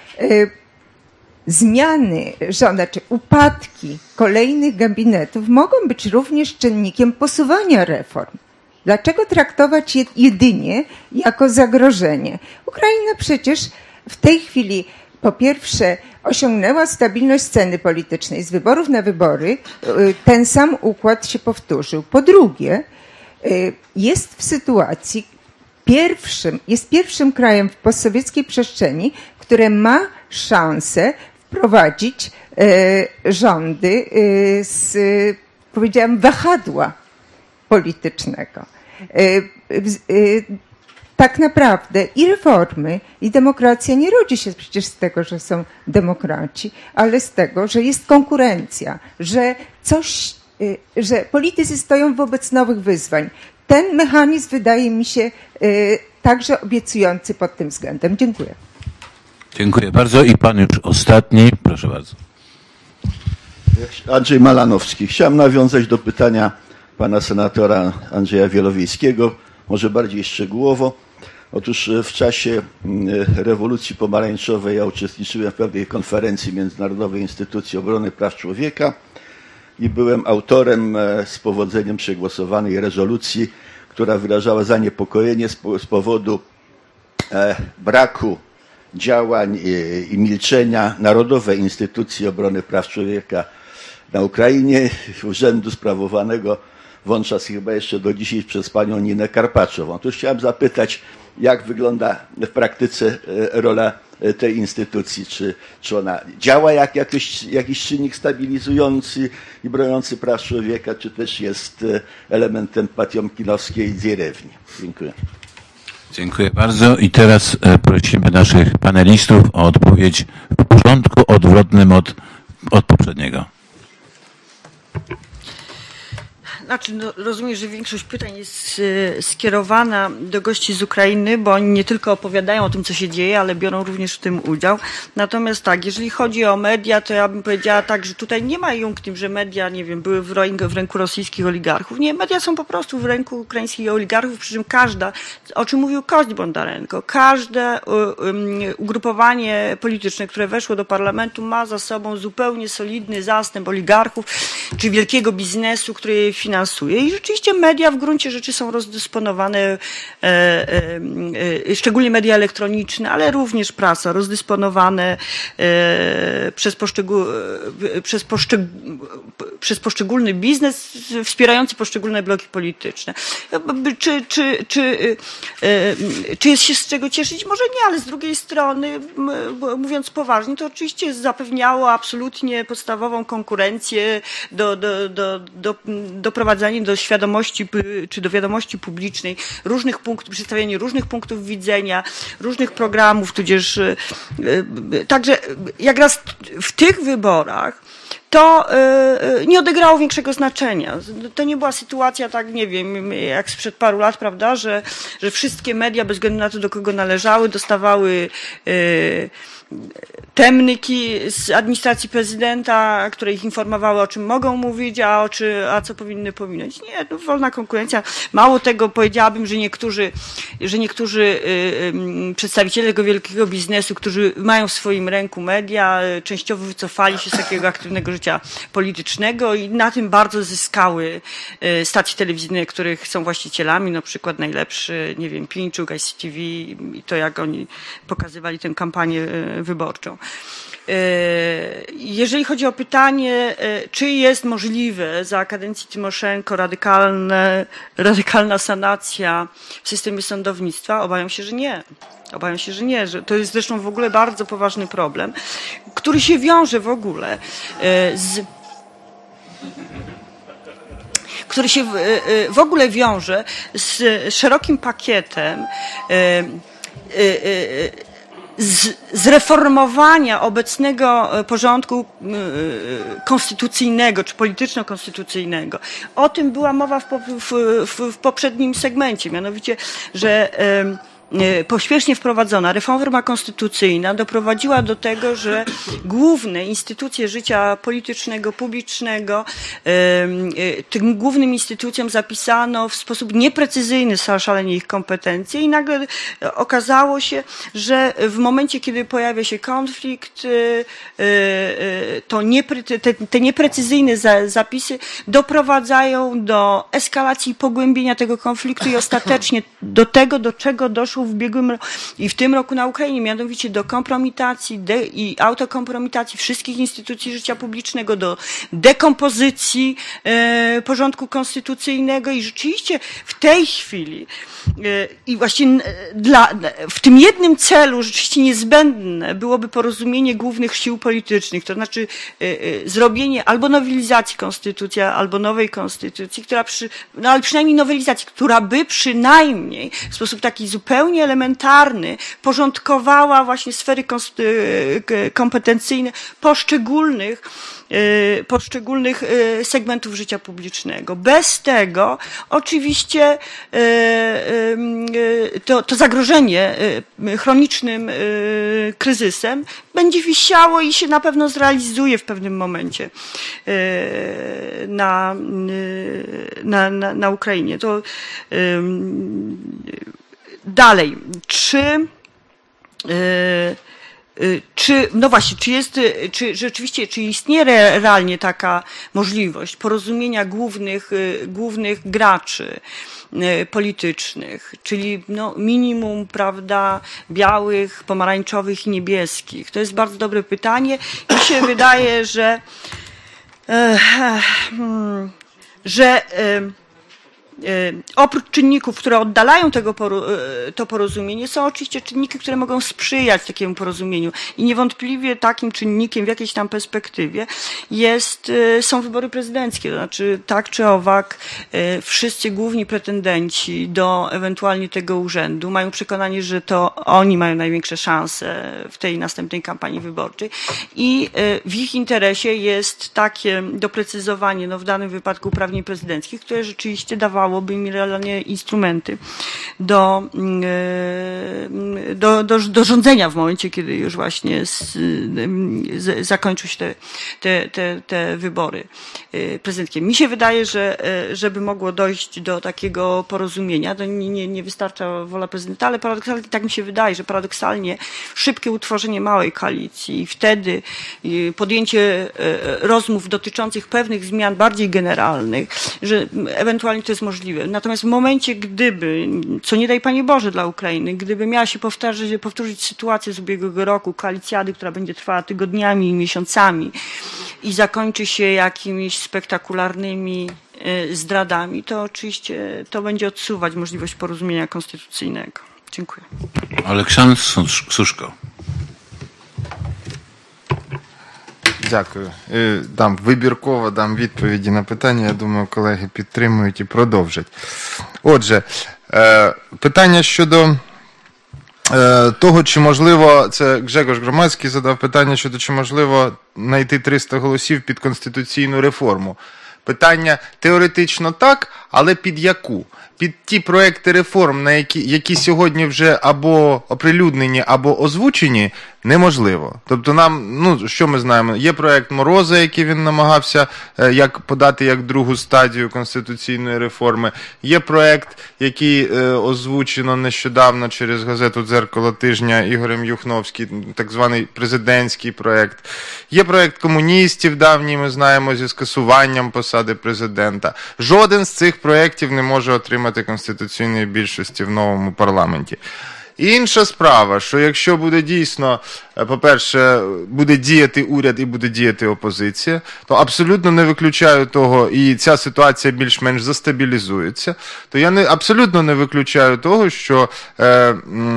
zmiany rządu, czy upadki kolejnych gabinetów mogą być również czynnikiem posuwania reform. Dlaczego traktować je jedynie jako zagrożenie? Ukraina przecież w tej chwili po pierwsze osiągnęła stabilność sceny politycznej. Z wyborów na wybory ten sam układ się powtórzył. Po drugie, jest w sytuacji pierwszym, jest pierwszym krajem w postsowieckiej przestrzeni, które ma szansę wprowadzić rządy z, powiedziałam, wahadła politycznego. Tak naprawdę i reformy, i demokracja nie rodzi się przecież z tego, że są demokraci, ale z tego, że jest konkurencja, że coś, że politycy stoją wobec nowych wyzwań. Ten mechanizm wydaje mi się także obiecujący pod tym względem. Dziękuję. Dziękuję bardzo i pan już ostatni. Proszę bardzo. Andrzej Malanowski. Chciałem nawiązać do pytania pana senatora Andrzeja Wielowiejskiego, może bardziej szczegółowo. Otóż w czasie rewolucji pomarańczowej ja uczestniczyłem w pewnej konferencji Międzynarodowej Instytucji Obrony Praw Człowieka i byłem autorem z powodzeniem przegłosowanej rezolucji, która wyrażała zaniepokojenie z powodu braku działań i milczenia Narodowej Instytucji Obrony Praw Człowieka na Ukrainie, urzędu sprawowanego włączas chyba jeszcze do dzisiaj przez panią Ninę Karpaczową. Otóż chciałem zapytać, jak wygląda w praktyce rola tej instytucji? Czy, czy ona działa jak jakiś, jakiś czynnik stabilizujący i broniący praw człowieka, czy też jest elementem patiomkinowskiej dzierewni? Dziękuję. Dziękuję bardzo i teraz prosimy naszych panelistów o odpowiedź w porządku odwrotnym od, od poprzedniego. Znaczy, no, rozumiem, że większość pytań jest y, skierowana do gości z Ukrainy, bo oni nie tylko opowiadają o tym, co się dzieje, ale biorą również w tym udział. Natomiast tak, jeżeli chodzi o media, to ja bym powiedziała tak, że tutaj nie ma jąkniw, że media, nie wiem, były w ręku, w ręku rosyjskich oligarchów. Nie, media są po prostu w ręku ukraińskich oligarchów, przy czym każda, o czym mówił Kość Bondarenko, każde y, y, ugrupowanie polityczne, które weszło do parlamentu, ma za sobą zupełnie solidny zastęp oligarchów, czy wielkiego biznesu, który je finansuje. I rzeczywiście media w gruncie rzeczy są rozdysponowane, e, e, e, szczególnie media elektroniczne, ale również prasa, rozdysponowane e, przez, poszczegól, e, przez, poszczeg, przez poszczególny biznes wspierający poszczególne bloki polityczne. Czy, czy, czy, e, czy jest się z czego cieszyć? Może nie, ale z drugiej strony, mówiąc poważnie, to oczywiście zapewniało absolutnie podstawową konkurencję do, do, do, do, do prowadzenia do świadomości, czy do wiadomości publicznej różnych punktów, przedstawianie różnych punktów widzenia, różnych programów, tudzież także jak raz w tych wyborach to nie odegrało większego znaczenia. To nie była sytuacja tak, nie wiem, jak sprzed paru lat, prawda, że, że wszystkie media, bez względu na to, do kogo należały, dostawały temnyki z administracji prezydenta, które ich informowały, o czym mogą mówić, a, o czy, a co powinny pominąć. Nie, to wolna konkurencja. Mało tego, powiedziałabym, że niektórzy, że niektórzy y, y, przedstawiciele tego wielkiego biznesu, którzy mają w swoim ręku media, y, częściowo wycofali się z takiego aktywnego życia politycznego i na tym bardzo zyskały y, stacje telewizyjne, których są właścicielami, na przykład najlepszy, nie wiem, Pińczuk, I C T V i to, jak oni pokazywali tę kampanię y, wyborczą. Jeżeli chodzi o pytanie, czy jest możliwe za kadencji Tymoszenko radykalne, radykalna sanacja w systemie sądownictwa, obawiam się, że nie. Obawiam się, że nie. Że to jest zresztą w ogóle bardzo poważny problem, który się wiąże w ogóle z który się w, w ogóle wiąże z szerokim pakietem Z, zreformowania obecnego porządku konstytucyjnego czy polityczno-konstytucyjnego. O tym była mowa w, w, w, w poprzednim segmencie, mianowicie, że pośpiesznie wprowadzona reforma konstytucyjna doprowadziła do tego, że główne instytucje życia politycznego, publicznego, tym głównym instytucjom zapisano w sposób nieprecyzyjny szalenie ich kompetencje i nagle okazało się, że w momencie, kiedy pojawia się konflikt, to niepre, te, te nieprecyzyjne zapisy doprowadzają do eskalacji i pogłębienia tego konfliktu i ostatecznie do tego, do czego doszło w ubiegłym i w tym roku na Ukrainie, mianowicie do kompromitacji de, i autokompromitacji wszystkich instytucji życia publicznego, do dekompozycji e, porządku konstytucyjnego i rzeczywiście w tej chwili e, i właśnie dla, w tym jednym celu rzeczywiście niezbędne byłoby porozumienie głównych sił politycznych, to znaczy e, e, zrobienie albo nowelizacji konstytucji, albo nowej konstytucji, która przy, no ale przynajmniej nowelizacji, która by przynajmniej w sposób taki zupełnie elementarny porządkowała właśnie sfery kompetencyjne poszczególnych poszczególnych segmentów życia publicznego. Bez tego oczywiście to, to zagrożenie chronicznym kryzysem będzie wisiało i się na pewno zrealizuje w pewnym momencie na, na, na, na Ukrainie. To dalej, czy Czy, no właśnie, czy jest, czy rzeczywiście, czy istnieje realnie taka możliwość porozumienia głównych, głównych graczy politycznych, czyli no, minimum, prawda, białych, pomarańczowych i niebieskich? To jest bardzo dobre pytanie. Mi się wydaje, że, że oprócz czynników, które oddalają tego to porozumienie, są oczywiście czynniki, które mogą sprzyjać takiemu porozumieniu i niewątpliwie takim czynnikiem w jakiejś tam perspektywie jest, są wybory prezydenckie, to znaczy tak czy owak wszyscy główni pretendenci do ewentualnie tego urzędu mają przekonanie, że to oni mają największe szanse w tej następnej kampanii wyborczej i w ich interesie jest takie doprecyzowanie, no w danym wypadku uprawnień prezydenckich, które rzeczywiście dawało by mi realnie instrumenty do, do, do, do rządzenia w momencie, kiedy już właśnie z, z, zakończą się te, te, te, te wybory prezydenckie. Mi się wydaje, że żeby mogło dojść do takiego porozumienia, to nie, nie, nie wystarcza wola prezydenta, ale paradoksalnie tak mi się wydaje, że paradoksalnie szybkie utworzenie małej koalicji i wtedy podjęcie rozmów dotyczących pewnych zmian bardziej generalnych, że ewentualnie to jest możliwe. Natomiast w momencie, gdyby, co nie daj Panie Boże dla Ukrainy, gdyby miała się powtórzyć, powtórzyć sytuację z ubiegłego roku, koalicjady, która będzie trwała tygodniami i miesiącami i zakończy się jakimiś spektakularnymi zdradami, to oczywiście to będzie odsuwać możliwość porozumienia konstytucyjnego. Dziękuję. Олександр Сушко. Дякую. Дам вибірково дам відповіді на питання. Я думаю, колеги підтримують і продовжать. Отже, питання щодо того, чи можливо, це Гжегош Громадський задав питання щодо, чи можливо знайти триста голосів під конституційну реформу. Питання теоретично так, але під яку? Під ті проекти реформ, на які, які сьогодні вже або оприлюднені, або озвучені, неможливо. Тобто нам, ну, що ми знаємо, є проект Мороза, який він намагався е, як подати як другу стадію конституційної реформи. Є проект, який е, озвучено нещодавно через газету «Дзеркало тижня» Ігорем Юхновським, так званий президентський проект. Є проект комуністів давній, ми знаємо, зі скасуванням посади президента. Жоден з цих проєктів не може отримати конституційної більшості в новому парламенті. Інша справа, що якщо буде дійсно, по-перше, буде діяти уряд і буде діяти опозиція, то абсолютно не виключаю того, і ця ситуація більш-менш застабілізується, то я не, абсолютно не виключаю того, що е,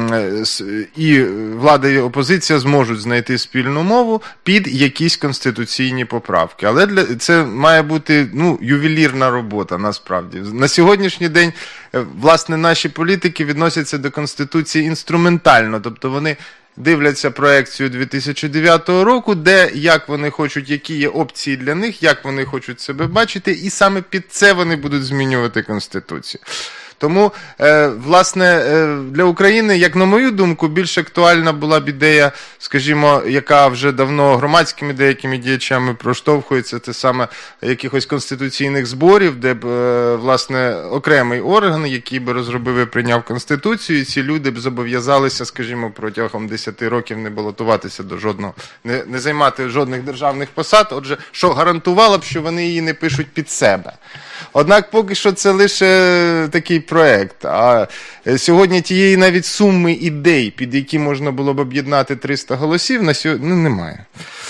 і влада, і опозиція зможуть знайти спільну мову під якісь конституційні поправки. Але для, це має бути, ну, ювелірна робота, насправді. На сьогоднішній день, власне, наші політики відносяться до Конституції інструментально, тобто вони дивляться проекцію дві тисячі дев'ятого року, де, як вони хочуть, які є опції для них, як вони хочуть себе бачити, і саме під це вони будуть змінювати Конституцію. Тому, е, власне, е, для України, як на мою думку, більш актуальна була б ідея, скажімо, яка вже давно громадськими деякими діячами проштовхується, це саме якихось конституційних зборів, де б, е, власне, окремий орган, який би розробив і прийняв Конституцію, і ці люди б зобов'язалися, скажімо, протягом десяти років не балотуватися до жодного, не, не займати жодних державних посад, отже, що гарантувало б, що вони її не пишуть під себе. Однак поки що це лише такий проект. А сьогодні тієї навіть суми ідей, під які можна було б об'єднати триста голосів, на сьогодні ну, немає.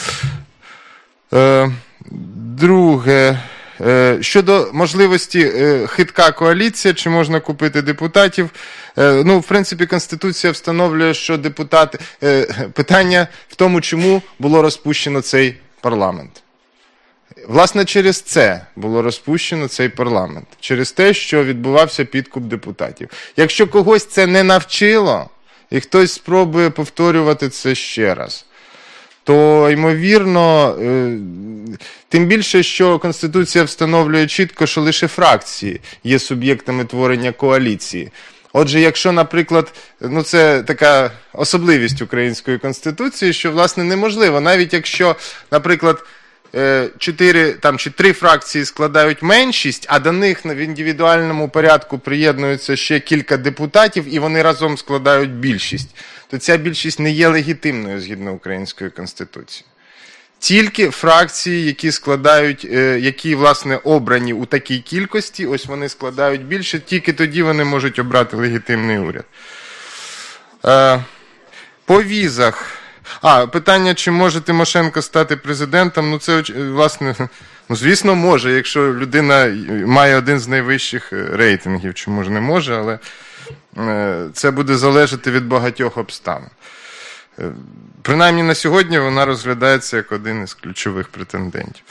Е, друге. Е, щодо можливості е, хитка коаліція, чи можна купити депутатів. Е, ну, в принципі, Конституція встановлює, що депутати... Е, питання в тому, чому було розпущено цей парламент. Власне, через це було розпущено цей парламент. Через те, що відбувався підкуп депутатів. Якщо когось це не навчило, і хтось спробує повторювати це ще раз, то, ймовірно, тим більше, що Конституція встановлює чітко, що лише фракції є суб'єктами творення коаліції. Отже, якщо, наприклад, ну це така особливість української Конституції, що, власне, неможливо, навіть якщо, наприклад, чотири там чи три фракції складають меншість, а до них в індивідуальному порядку приєднуються ще кілька депутатів, і вони разом складають більшість, то ця більшість не є легітимною згідно української Конституції. Тільки фракції, які складають, які, власне, обрані у такій кількості, ось вони складають більше, тільки тоді вони можуть обрати легітимний уряд. По візах. А, питання, чи може Тимошенко стати президентом, ну це, власне, ну, звісно, може, якщо людина має один з найвищих рейтингів, чому ж не може, але це буде залежати від багатьох обставин. Принаймні на сьогодні вона розглядається як один із ключових претендентів.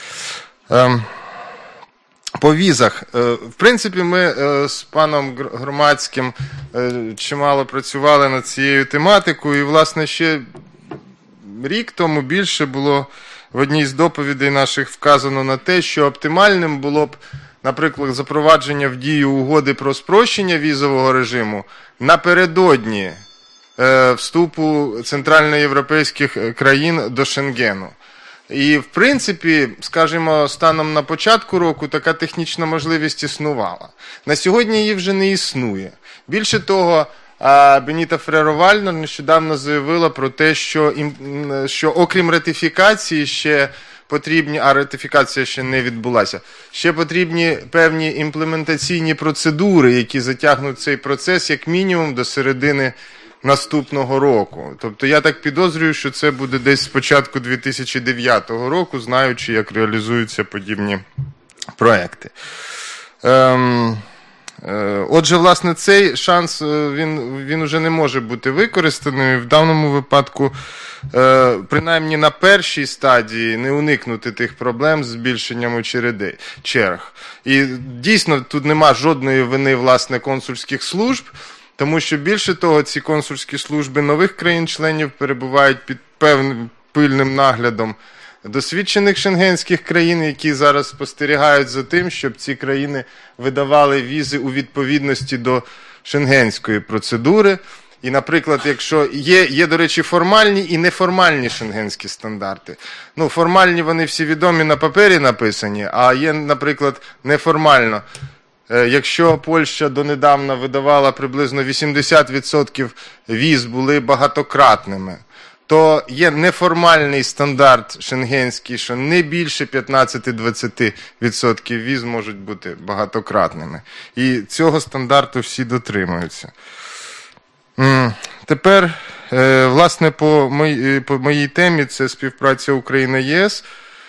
По візах. В принципі, ми з паном Громадським чимало працювали над цією тематикою, і, власне, ще рік тому більше було в одній з доповідей наших вказано на те, що оптимальним було б, наприклад, запровадження в дію угоди про спрощення візового режиму напередодні е, вступу центральноєвропейських країн до Шенгену. І, в принципі, скажімо, станом на початку року така технічна можливість існувала. На сьогодні її вже не існує. Більше того, Беніта Ферреро-Вальнер нещодавно заявила про те, що, що окрім ратифікації ще потрібні, а ратифікація ще не відбулася, ще потрібні певні імплементаційні процедури, які затягнуть цей процес як мінімум до середини наступного року. Тобто я так підозрюю, що це буде десь з початку дві тисячі дев'ятого року, знаючи, як реалізуються подібні проекти. Ем... Отже, власне, цей шанс, він, він вже не може бути використаний. В даному випадку, принаймні на першій стадії, не уникнути тих проблем з збільшенням очередей, черг. І дійсно, тут нема жодної вини, власне, консульських служб, Тому що більше того, ці консульські служби нових країн-членів перебувають під певним пильним наглядом досвідчених шенгенських країн, які зараз спостерігають за тим, щоб ці країни видавали візи у відповідності до шенгенської процедури. І, наприклад, якщо є, є, до речі, формальні і неформальні шенгенські стандарти. Ну, формальні вони всі відомі, на папері написані, а є, наприклад, неформально. Якщо Польща донедавна видавала приблизно вісімдесят відсотків віз були багатократними, то є неформальний стандарт шенгенський, що не більше п'ятнадцять-двадцять відсотків віз можуть бути багатократними. І цього стандарту всі дотримуються. Тепер, власне, по моїй, по моїй темі, це співпраця Україна-ЄС.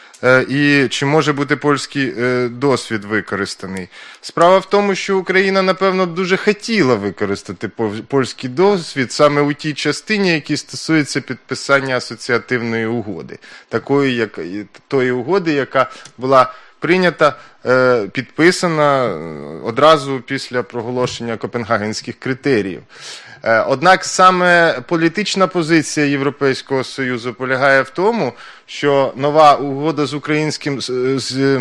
І чи може бути польський досвід використаний? Справа в тому, що Україна, напевно, дуже хотіла використати польський досвід саме у тій частині, які стосується підписання асоціативної угоди. Такої, як, тої угоди, яка була прийнята, підписана одразу після проголошення Копенгагенських критеріїв. Однак саме політична позиція Європейського Союзу полягає в тому, що нова угода з українським з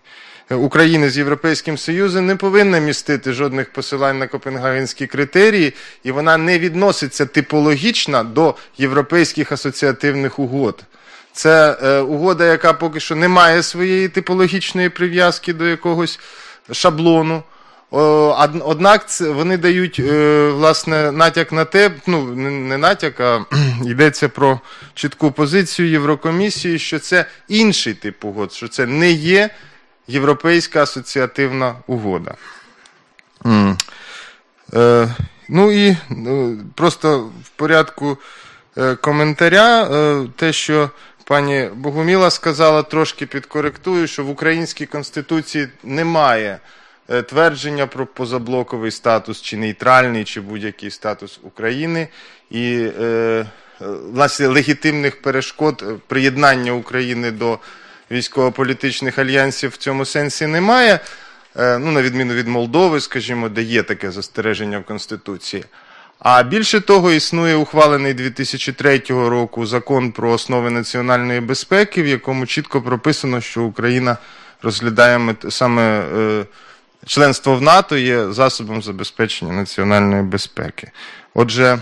України з Європейським Союзом не повинна містити жодних посилань на Копенгагенські критерії, і вона не відноситься типологічно до європейських асоціативних угод. Це е, угода, яка поки що не має своєї типологічної прив'язки до якогось шаблону. Однак вони дають, власне, натяк на те, ну, не натяк, а йдеться про чітку позицію Єврокомісії, що це інший тип угод, що це не є європейська асоціативна угода. Mm. Е, ну і просто в порядку коментаря, те, що пані Богоміла сказала, трошки підкоректую, що в українській Конституції немає твердження про позаблоковий статус, чи нейтральний, чи будь-який статус України, і е, власне легітимних перешкод приєднання України до військово-політичних альянсів в цьому сенсі немає, е, ну, на відміну від Молдови, скажімо, де є таке застереження в Конституції. А більше того, існує ухвалений дві тисячі третього року закон про основи національної безпеки, в якому чітко прописано, що Україна розглядає саме е, членство в НАТО є засобом забезпечення національної безпеки. Отже,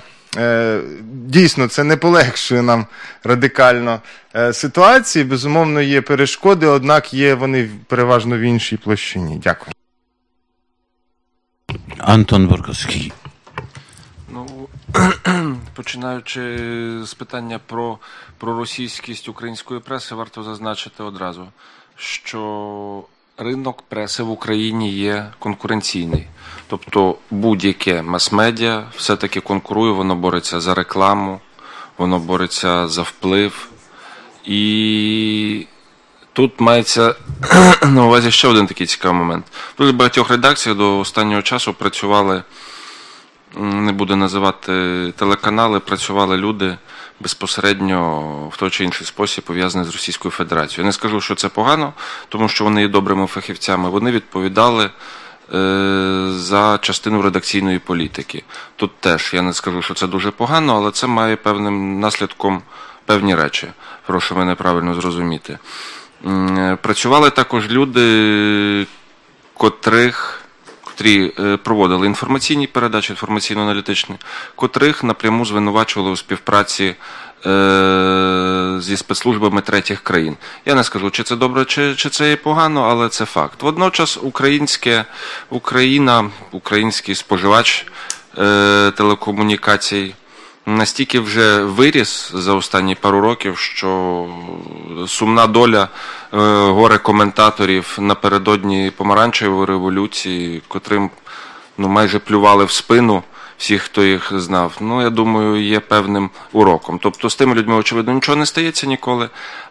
дійсно, це не полегшує нам радикально ситуації. Безумовно, є перешкоди, однак є вони переважно в іншій площині. Дякую. Антон Боркowski. Ну, починаючи з питання про, про російськість української преси, варто зазначити одразу, що ринок преси в Україні є конкуренційний. Тобто будь-яке мас-медіа все-таки конкурує, воно бореться за рекламу, воно бореться за вплив. І тут мається на увазі ще один такий цікавий момент. В дуже багатьох редакціях до останнього часу працювали, не буду називати телеканали, працювали люди безпосередньо в той чи інший спосіб пов'язані з Російською Федерацією. Я не скажу, що це погано, тому що вони є добрими фахівцями. Вони відповідали е, за частину редакційної політики. Тут теж я не скажу, що це дуже погано, але це має певним наслідком певні речі. Прошу мене правильно зрозуміти. Е, працювали також люди, котрих котрі проводили інформаційні передачі, інформаційно-аналітичні, котрих напряму звинувачували у співпраці е- зі спецслужбами третіх країн. Я не скажу, чи це добре, чи, чи це є погано, але це факт. Водночас українське, Україна, український споживач е- телекомунікацій настільки вже виріс за останні пару років, що сумна доля е, горе-коментаторів напередодні помаранчевої революції, котрим ну, майже плювали в спину всіх, хто їх знав, ну, я думаю, є певним уроком. Тобто з тими людьми, очевидно, нічого не стається ніколи,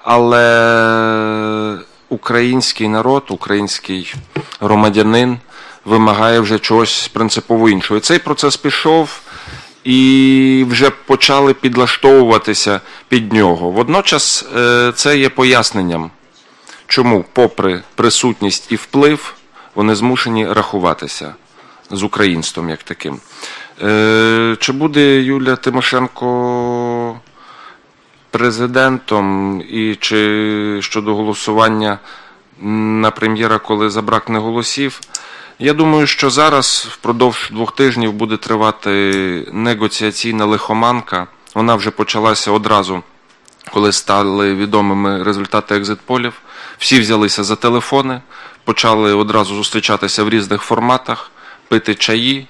але український народ, український громадянин вимагає вже чогось принципово іншого. І цей процес пішов, і вже почали підлаштовуватися під нього. Водночас це є поясненням, чому, попри присутність і вплив, вони змушені рахуватися з українством як таким. Е, чи буде Юлія Тимошенко президентом, і чи щодо голосування на прем'єра, коли забракне голосів? Я думаю, що зараз впродовж двох тижнів буде тривати негоціаційна лихоманка. Вона вже почалася одразу, коли стали відомими результати екзит-полів. Всі взялися за телефони, почали одразу зустрічатися в різних форматах, пити чаї,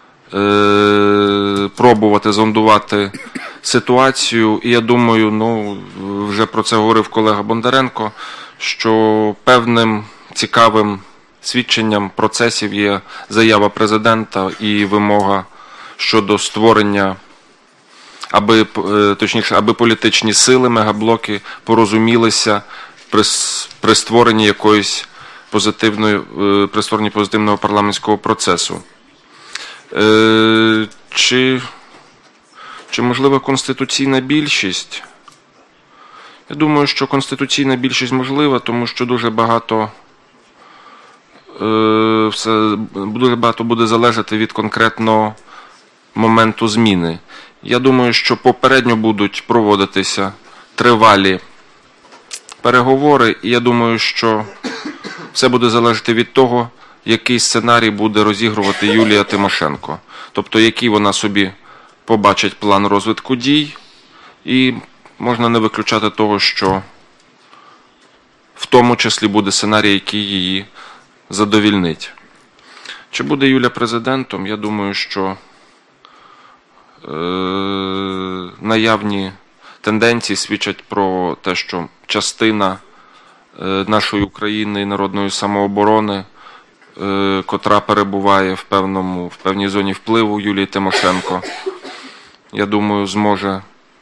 е- пробувати зондувати ситуацію. І я думаю, ну, вже про це говорив колега Бондаренко, що певним цікавим свідченням процесів є заява президента і вимога щодо створення, аби, точніше, аби політичні сили, мегаблоки порозумілися при, при створенні якоїсь позитивної, при створенні позитивного парламентського процесу. Е, чи, чи можлива конституційна більшість? Я думаю, що конституційна більшість можлива, тому що дуже багато е, все, дуже багато буде залежати від конкретного моменту зміни. Я думаю, що попередньо будуть проводитися тривалі переговори, і я думаю, що все буде залежати від того, який сценарій буде розігрувати Юлія Тимошенко. Тобто, який вона собі побачить план розвитку дій, і можна не виключати того, що в тому числі буде сценарій, який її задовільнить. Чи буде Юля президентом? Я думаю, що е- наявні тенденції свідчать про те, що частина е- нашої України і народної самооборони, е- котра перебуває в, певному, в певній зоні впливу Юлії Тимошенко, я думаю, зможе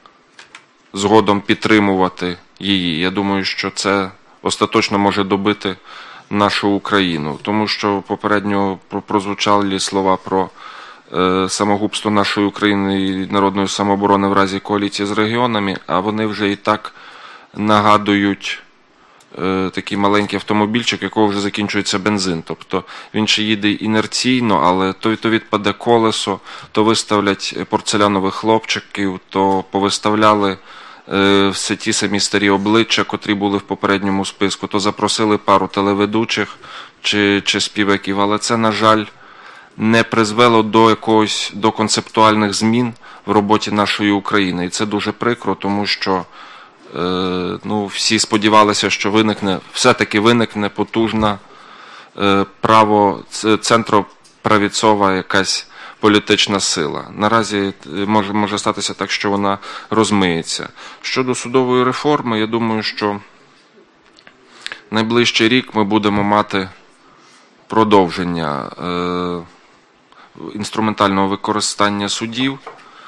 згодом підтримувати її. Я думаю, що це остаточно може добити нашу Україну. Тому що попередньо прозвучали слова про е, самогубство нашої України і народної самооборони в разі коаліції з регіонами, а вони вже і так нагадують е, такий маленький автомобільчик, якого вже закінчується бензин. Тобто він ще їде інерційно, але то, то відпаде колесо, то виставлять порцелянових хлопчиків, то повиставляли все ті самі старі обличчя, котрі були в попередньому списку, то запросили пару телеведучих чи, чи співаків, але це, на жаль, не призвело до якогось, до концептуальних змін в роботі нашої України. І це дуже прикро, тому що е, ну, всі сподівалися, що виникне, все-таки виникне потужна е, право, центроправіцова якась політична сила. Наразі може, може статися так, що вона розмиється. Щодо судової реформи, я думаю, що найближчий рік ми будемо мати продовження е, інструментального використання судів,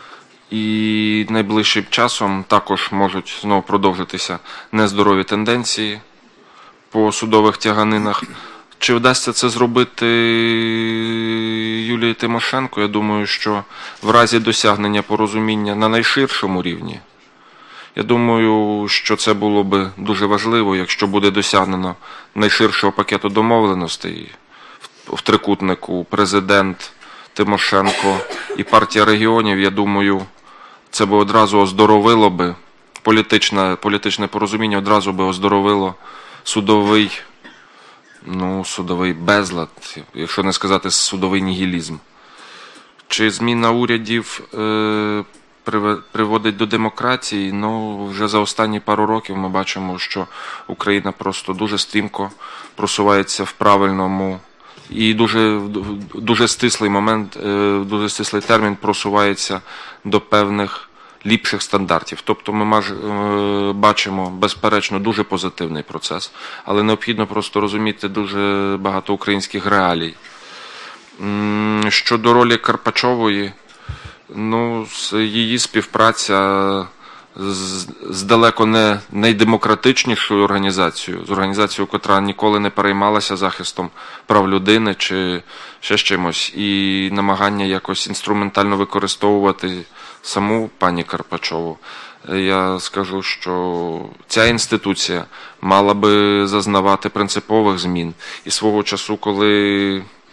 і найближчим часом також можуть знову продовжитися нездорові тенденції по судових тяганинах. Чи вдасться це зробити Юлії Тимошенко? Я думаю, що в разі досягнення порозуміння на найширшому рівні, я думаю, що це було би дуже важливо, якщо буде досягнено найширшого пакету домовленостей в трикутнику президент, Тимошенко і партія регіонів. Я думаю, це би одразу оздоровило би, політичне, політичне порозуміння одразу би оздоровило судовий Ну, судовий безлад, якщо не сказати судовий нігілізм. Чи зміна урядів е, приводить до демократії? Ну, вже за останні пару років ми бачимо, що Україна просто дуже стрімко просувається в правильному і дуже, дуже стислий момент, е, дуже стислий термін просувається до певних ліпших стандартів. Тобто ми маж, е, бачимо, безперечно, дуже позитивний процес, але необхідно просто розуміти дуже багато українських реалій. М, щодо ролі Карпачової, ну, її співпраця з, з далеко не найдемократичнішою організацією, з організацією, котра ніколи не переймалася захистом прав людини чи ще чимось, і намагання якось інструментально використовувати саму пані Карпачову. Я скажу, що ця інституція мала би зазнавати принципових змін. І свого часу, коли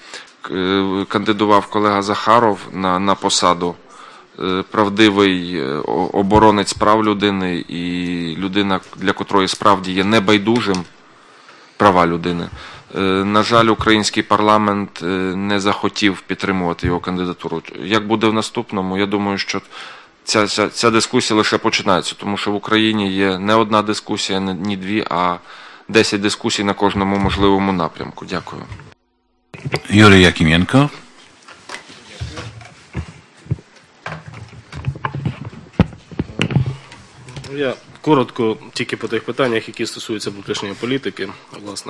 е, кандидував колега Захаров на, на посаду. Е, правдивий е, оборонець прав людини і людина, для котрої справді є небайдужим права людини. Е, на жаль, український парламент е, не захотів підтримувати його кандидатуру. Як буде в наступному, я думаю, що ця, ця, ця дискусія лише починається, тому що в Україні є не одна дискусія, не дві, а десять дискусій на кожному можливому напрямку. Дякую. Юрій Якименко. Я коротко тільки по тих питаннях, які стосуються внутрішньої політики, власне.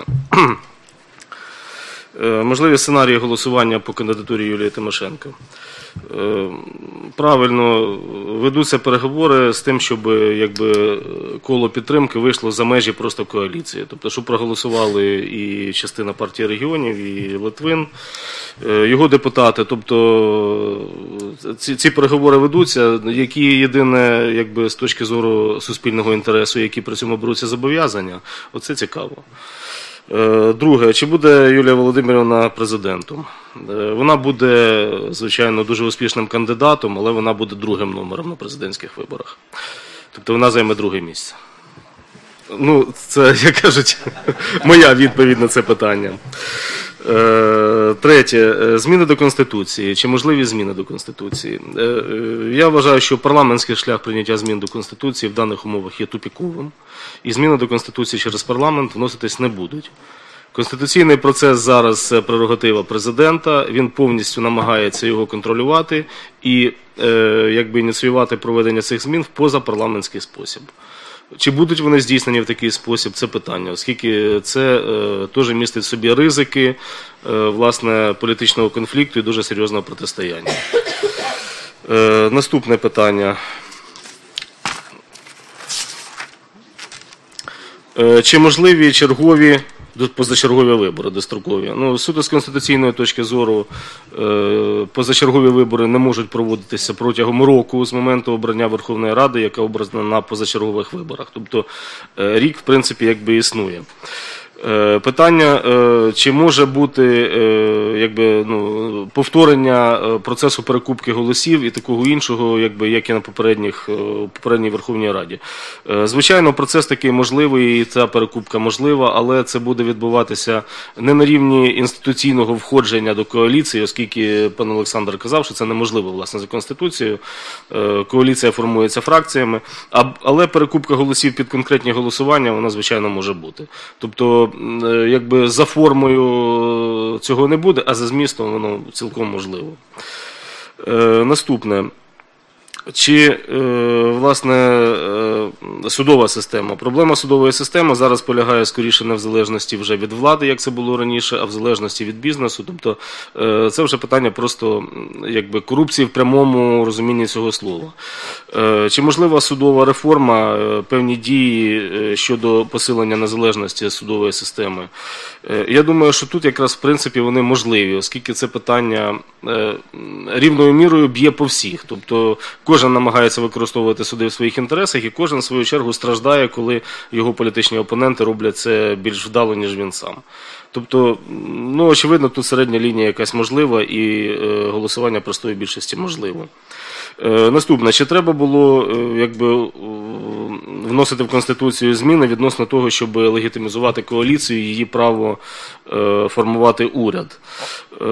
Можливі сценарії голосування по кандидатурі Юлії Тимошенко. Правильно, ведуться переговори з тим, щоб якби, коло підтримки вийшло за межі просто коаліції. Тобто, щоб проголосували і частина партії регіонів, і Литвин, його депутати. Тобто, ці, ці переговори ведуться, які єдине, якби, з точки зору суспільного інтересу, які при цьому беруться зобов'язання, оце цікаво. Друге, чи буде Юлія Володимирівна президентом? Вона буде, звичайно, дуже успішним кандидатом, але вона буде другим номером на президентських виборах. Тобто вона займе друге місце. Ну, це, як кажуть, моя відповідь на це питання. Третє. Зміни до Конституції. Чи можливі зміни до Конституції? Я вважаю, що парламентський шлях прийняття змін до Конституції в даних умовах є тупіковим. І зміни до Конституції через парламент вноситись не будуть. Конституційний процес зараз – це прерогатива президента, він повністю намагається його контролювати і е, якби ініціювати проведення цих змін в позапарламентський спосіб. Чи будуть вони здійснені в такий спосіб, це питання, оскільки це е, теж містить в собі ризики е, власне, політичного конфлікту і дуже серйозного протистояння. Е, наступне питання. Е, чи можливі чергові позачергові вибори, дострокові? Ну, суто з конституційної точки зору, е, позачергові вибори не можуть проводитися протягом року з моменту обрання Верховної Ради, яка обрана на позачергових виборах. Тобто е, рік, в принципі, якби існує. Е, питання, е, чи може бути е, якби, ну, повторення процесу перекупки голосів і такого іншого, якби, як і на попередніх, попередній Верховній Раді. Е, звичайно, процес такий можливий, і ця перекупка можлива, але це буде відбуватися не на рівні інституційного входження до коаліції, оскільки пан Олександр казав, що це неможливо, власне, за Конституцією. Е, коаліція формується фракціями, а, але перекупка голосів під конкретні голосування, вона, звичайно, може бути. Тобто, якби за формою цього не буде, а за змістом воно цілком можливо. Е, наступне. Чи, е, власне, е, судова система? Проблема судової системи зараз полягає скоріше не в залежності вже від влади, як це було раніше, а в залежності від бізнесу. Тобто е, це вже питання просто якби, корупції в прямому розумінні цього слова. Е, чи можлива судова реформа, е, певні дії е, щодо посилення незалежності судової системи? Е, я думаю, що тут якраз в принципі вони можливі, оскільки це питання е, рівною мірою б'є по всіх. Тобто кожен намагається використовувати суди в своїх інтересах, і кожен, в свою чергу, страждає, коли його політичні опоненти роблять це більш вдало, ніж він сам. Тобто, ну, очевидно, тут середня лінія якась можлива, і е, голосування простої більшості можливо. Е, наступне, чи треба було е, якби, вносити в Конституцію зміни відносно того, щоб легітимізувати коаліцію і її право е, формувати уряд? Е,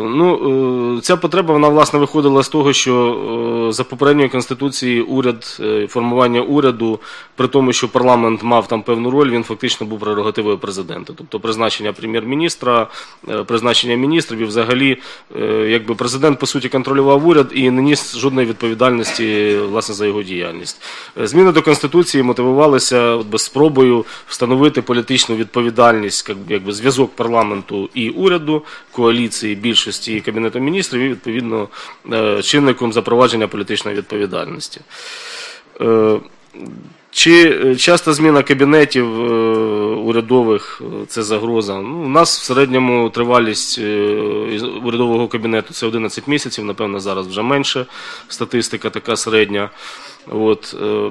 ну, е, ця потреба, вона, власне, виходила з того, що е, за попередньою Конституцією уряд, е, формування уряду, при тому, що парламент мав там певну роль, він фактично був прерогативою президента. Тобто призначення прем'єр-міністра, е, призначення міністрів і взагалі, е, якби президент, по суті, контролював уряд і не ніс жодної відповідальності, власне, за його діяльність. Зміни до Конституції мотивувалися без спробою встановити політичну відповідальність, якби зв'язок парламенту і уряду, коаліції, більшості і Кабінету міністрів і, відповідно, чинником запровадження політичної відповідальності. Чи часто зміна кабінетів урядових – це загроза? Ну, у нас в середньому тривалість урядового кабінету – це одинадцять місяців, напевно, зараз вже менше, статистика така середня. От.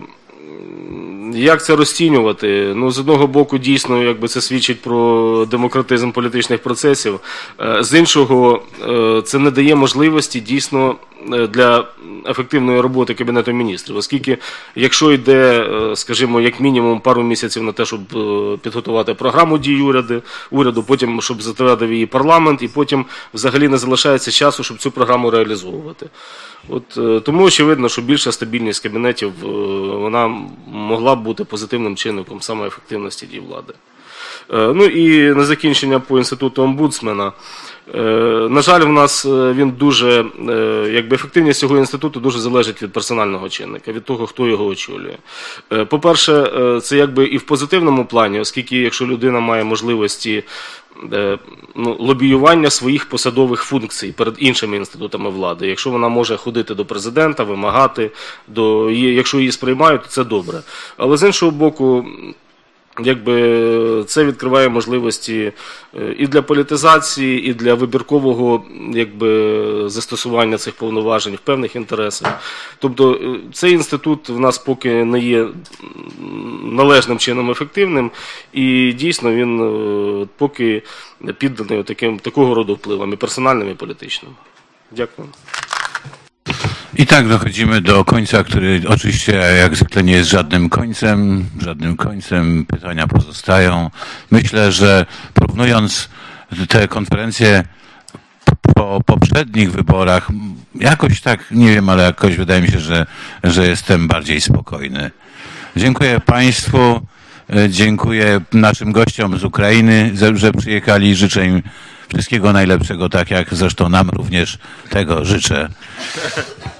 Як це розцінювати? Ну, з одного боку, дійсно, якби це свідчить про демократизм політичних процесів. З іншого, це не дає можливості дійсно для ефективної роботи Кабінету міністрів, оскільки якщо йде, скажімо, як мінімум пару місяців на те, щоб підготувати програму дій уряду, уряду, потім, щоб затвердив її парламент, і потім взагалі не залишається часу, щоб цю програму реалізовувати. От, тому очевидно, що більша стабільність кабінетів, вона могла б бути позитивним чинником саме ефективності дій влади. Ну і на закінчення по інституту омбудсмена. На жаль, в нас він дуже, якби ефективність цього інституту дуже залежить від персонального чинника, від того, хто його очолює. По-перше, це якби і в позитивному плані, оскільки якщо людина має можливості ну, лобіювання своїх посадових функцій перед іншими інститутами влади, якщо вона може ходити до президента, вимагати, до, якщо її сприймають, то це добре. Але з іншого боку, якби це відкриває можливості і для політизації, і для вибіркового якби, застосування цих повноважень в певних інтересах. Тобто цей інститут в нас поки не є належним чином ефективним, і дійсно він поки підданий таким, такого роду wpływom, і персональnym, і politycznym. Dziękuję. I tak dochodzimy do końca, który oczywiście jak zwykle nie jest żadnym końcem, żadnym końcem, pytania pozostają. Myślę, że porównując te konferencje po poprzednich wyborach, jakoś tak, nie wiem, ale jakoś wydaje mi się, że, że jestem bardziej spokojny. Dziękuję Państwu, dziękuję naszym gościom z Ukrainy, że przyjechali. Życzę im wszystkiego najlepszego, tak jak zresztą nam również tego życzę.